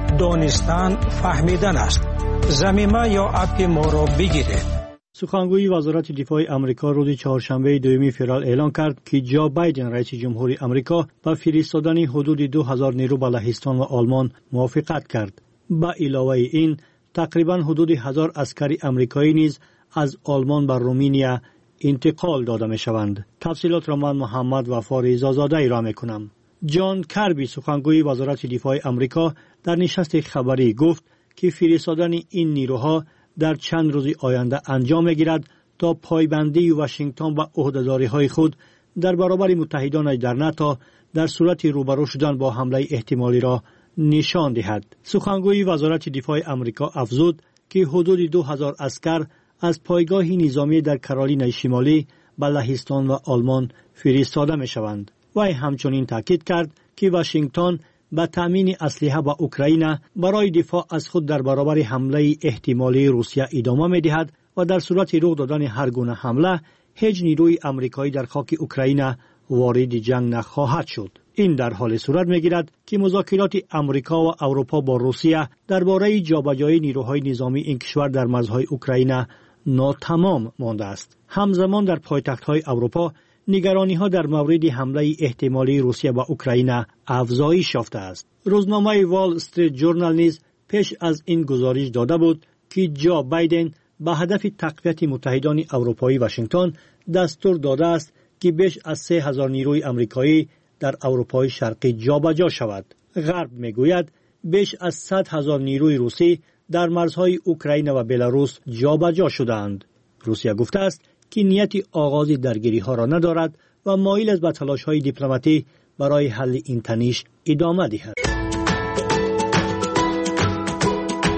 دانستن فهمیدن است. زمینه یا اپ ما را بگیرید. سخنگوی وزارت دفاع آمریکا روز چهارشنبه 2 فوریه اعلان کرد که جو بایدن رئیس جمهوری آمریکا با فرستادن حدود 2000 نیرو به لهستان و آلمان موافقت کرد. با علاوه این تقریبا حدود 1000 عسکری آمریکایی نیز از آلمان به رومانیا انتقال داده می شوند. تفصیلات را من محمد وفا رضازاده ارائه می کنم. جان کربی سخنگوی وزارت دفاع آمریکا در نشست خبری گفت که فرستادن این نیروها در چند روز آینده انجام می‌گیرد تا پایبندی واشنگتن به عهده‌داری‌های خود در برابر متحدانش در ناتو در صورت روبرو شدن با حمله احتمالی را نشان دهد. سخنگوی وزارت دفاع آمریکا افزود که حدود 2000 عسکر از پایگاه نظامی در کارولینای شمالی به لهستان و آلمان فرستاده می‌شوند. وی همچنین تاکید کرد که واشنگتن با تامین اسلحه به اوکراین برای دفاع از خود در برابر حمله احتمالی روسیه ادامه می‌دهد و در صورت رخ دادن هر گونه حمله هیچ نیروی آمریکایی در خاک اوکراین وارد جنگ نخواهد شد. این در حال صورت می‌گیرد که مذاکرات آمریکا و اروپا با روسیه درباره جابجایی نیروهای نظامی این کشور در مرزهای اوکراین ناتمام مانده است. همزمان در پایتخت‌های اروپا نگرانی‌ها در مورد حمله احتمالی روسیه به اوکراین افزایش یافته است. روزنامه وال استریت جورنال نیز پیش از این گزارش داده بود که جو بایدن به هدف تقویت متحدان اروپایی واشنگتن دستور داده است که بیش از 3000 نیروی آمریکایی در اروپای شرقی جابجا شود. غرب میگوید بیش از 100,000 نیروی روسی در مرزهای اوکراین و بلاروس جابجا شدند. روسیه گفته است که نیت آغاز درگیری‌ها را ندارد و مایل است به تلاش‌های دیپلماتی برای حل این تنش ادامه دهد.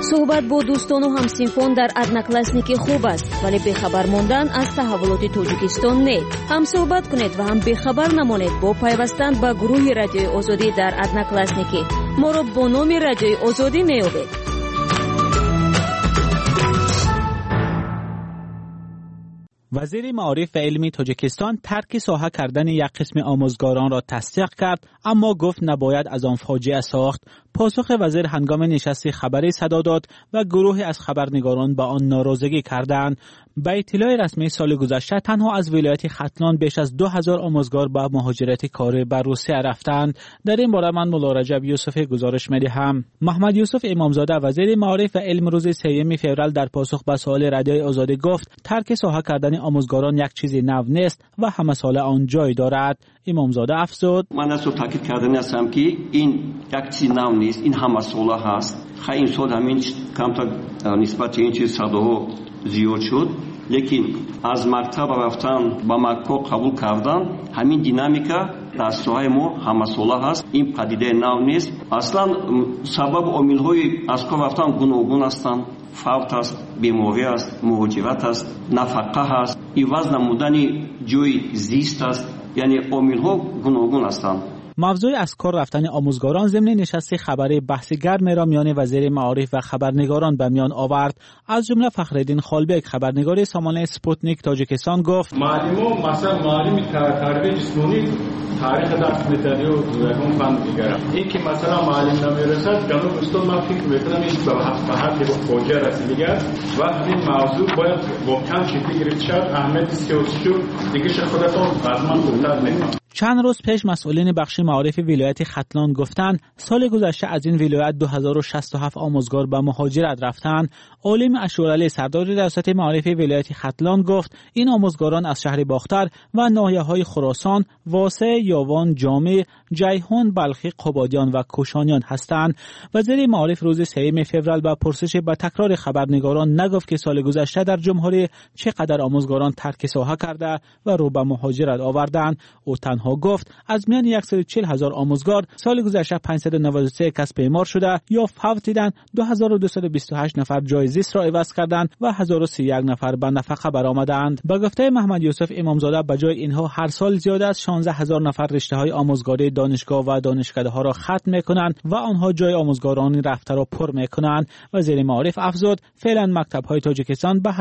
صحبت با دوستان و همسینفان در ادناکلاسنیکی خوب است، ولی بخبر ماندن از تحولات تاجیکستان نه. هم صحبت کنید و هم بخبر نمانید با پیوستن به گروه رادیوی آزادی در ادناکلاسنیکی. ما را با نام رادیوی آزادی میابید. وزیر معارف و علمی تاجیکستان ترک ساحه کردن یک قسم آموزگاران را تصدیق کرد، اما گفت نباید از آن فاجعه ساخت. پاسخ وزیر هنگام نشست خبری صدا داد و گروهی از خبرنگاران با آن ناراضگی کردند. به اطلاع رسمی سال گذشته تنها از ولایت ختلان بیش از 2000 آموزگار با مهاجرت کاری به روسیه رفتند. در این باره من مولا رجب یوسفی گزارش می‌دهم. محمد یوسف امامزاده وزیر معارف و علم روز 3 فوریه در پاسخ به سوال رادیوی آزادی گفت ترک ساحه کردن آموزگاران یک چیز نو نیست و همه ساله آن جای دارد. امامزاده افزود: من از تاکید کردن هستم که این یک چیز نو نیست، این همه ساله هست. خیلی این سال همین کمتر نسبت این چیز صداها زیاد شد، لیکن از مکتب رفتن با مکه قبول کردن همین دینامیکا در ساحه ما همه ساله هست. این پدیده نو نیست. اصلا سبب عامل‌های از کار رفتن گوناگون هستند. فوت است، بیماری است، مهاجرت است، نفقه است، عوض نمودن جای زیست است، یعنی عامل‌ها گوناگون هستند. موضوع از کار رفتن آموزگاران ضمن نشست خبری بحث گرم را میان وزیر معارف و خبرنگاران به میان آورد. از جمله فخرالدین خالبک خبرنگار سامانه سپوتنیک تاجیکستان گفت: معلم مثلا معلم تربیت جسمانی تاریخ درس می‌دهد و یکم فن دیگر. این که مثلا معلم نمیرسد جنوب استان ما فکر می‌کنم این به حد فوجا رسیدگی است و همین موضوع باید محکم شکل گرفته شود. اهمیت سیاسی دیگه خودتون از من گفتار نمی‌کنم. چند روز پیش مسئولین بخش معارف ولایت ختلان گفتند سال گذشته از این ولایت 2067 آموزگار به مهاجرت رفتند. عالم اشورعلی سردار ریاست معارف ولایت ختلان گفت این آموزگاران از شهر باختر و ناحیه‌های خراسان، واسه، یاوان، جامع، جیهون، بلخی، قبادیان و کوشانیان هستند. وزیر معارف روز 3 فوریه با پرسش به تکرار خبرنگاران نگفت که سال گذشته در جمهوری چقدر آموزگاران ترک ساحه کرده و رو به مهاجرت آوردند. او تنها گفت از میان 140,000 آموزگار سال گذشته 593 کس پیمار شده یا فوت دیدند، 2228 نفر جای زیست را عوض کردند و 1031 نفر به نفقه برآمدند. به گفته محمد یوسف امامزاده به جای اینها هر سال زیاده از 16000 نفر رشته‌های آموزگاری دانشگاه و دانشکده‌ها را ختم می‌کنند و آنها جای آموزگاران رفته را پر می‌کنند. وزیر معارف افزود فعلا مکتب‌های تاجیکستان به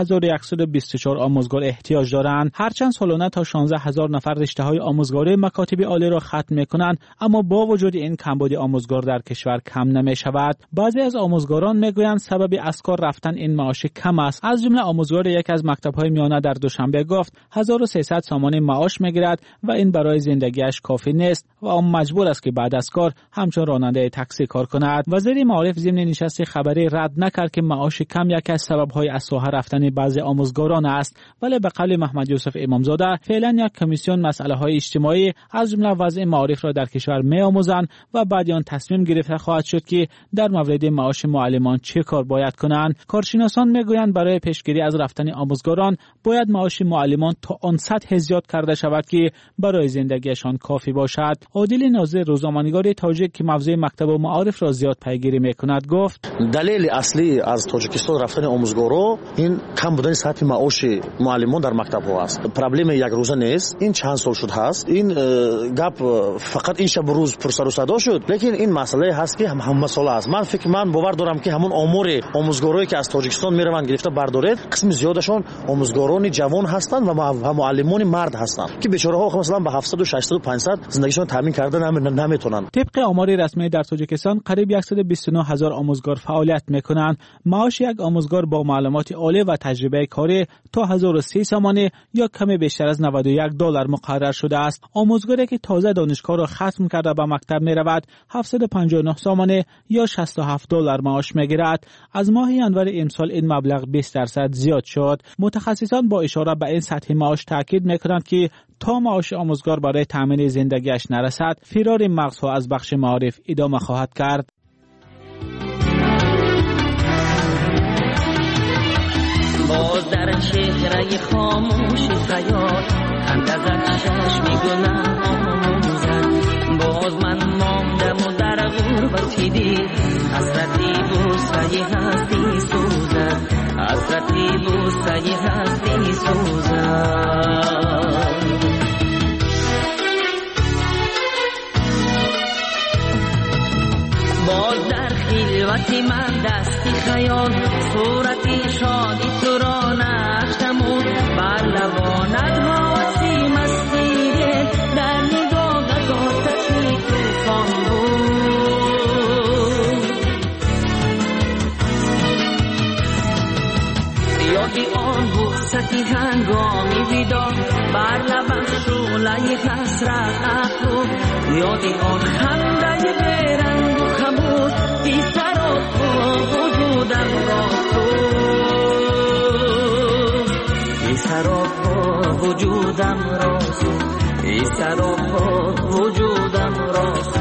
1124 آموزگار احتیاج دارند. هرچند سالانه تا 16000 نفر رشته‌های آموزگاری مکاتب عالی را ختم می‌کنند، اما با وجود این کمبود آموزگار در کشور کم نمی‌شود. بعضی از آموزگاران می‌گویند سبب از کار رفتن این معاش کم است. از جمله آموزگار یکی از مکتب‌های میانه در دوشنبه گفت 1300 سامان معاش می‌گیرد و این برای زندگیش کافی نیست و آن مجبور است که بعد از کار همچون راننده تاکسی کار کند. وزیر معارف ضمن نشست خبری رد نکرد که معاش کم یکی از سبب‌های از ساحه رفتن بعضی آموزگاران است، ولی به قول محمد یوسف امامزاده فعلا یک کمیسیون مسائل اجتماعی از جمله وضع معارف را در کشور می‌آموزند و بعد آن تصمیم گرفته خواهد شد که در مورد معاش معلمان چه کار باید کنند. کارشناسان میگویند برای پیشگیری از رفتن آموزگاران باید معاش معلمان تا آن سطح زیاد کرده شود که برای زندگیشان کافی باشد. عادل ناظر روزنامه‌نگار تاجیک که موضوع مکتب و معارف را زیاد پیگیری می‌کند گفت دلیل اصلی از تاجیکستان رفتن آموزگارا این کم بودن سطح معاش معلمان در مکتب‌ها است. پرابلم یک روزه نیست، این چند سال شد هست. این گپ فقط این شب روز پرسر و صدا شد، لیکن این مسئله هست که همه ساله است. من باور دارم که همون آمار آموزگارایی که از تاجیکستان میروند گرفته بردارید قسم زیادشون آموزگاران جوان هستند و معلمان مرد هستند که بیچاره‌ها مثلا به 700 و 600 و 500 زندگیشون تامین کردن نمیتونن. طبق آمار رسمی در تاجیکستان قریب 129,000 آموزگار فعالیت میکنند. معاش یک آموزگار با معلومات عالی و تجربه کاری تا 1030 سامانه یا کمی بیشتر از $91 مقرر شده است. آموزگاری که تازه دانشگاه را ختم کرده به مکتب میرود 759 سامانه یا $67 معاش میگیرد. از ماه ینور امسال این مبلغ 20% زیاد شد. متخصصان با اشاره به این سطح معاش تاکید میکنند که تا معاش آموزگار برای تامین زندگیش نرسد فرار مغزها از بخش معارف ادامه خواهد کرد. باز در چهره خاموش خیال اندازت چشم گناه آموزد. باز من ماندم و در غربتی دید حسرتی بوسه هستی خلوت من دستی خیال صورتی شادی تو را نقش نمود بر لبانت حواسی مستی در نگاهت آتشی توفان بود یادی آن بوستی هنگامی ویدا بر لبم شعله حسرت بود یادی آن خنده بیرنگ و خموش بی سراپا وجودم را بی سراپا وجودم را بی سراپا وجودم را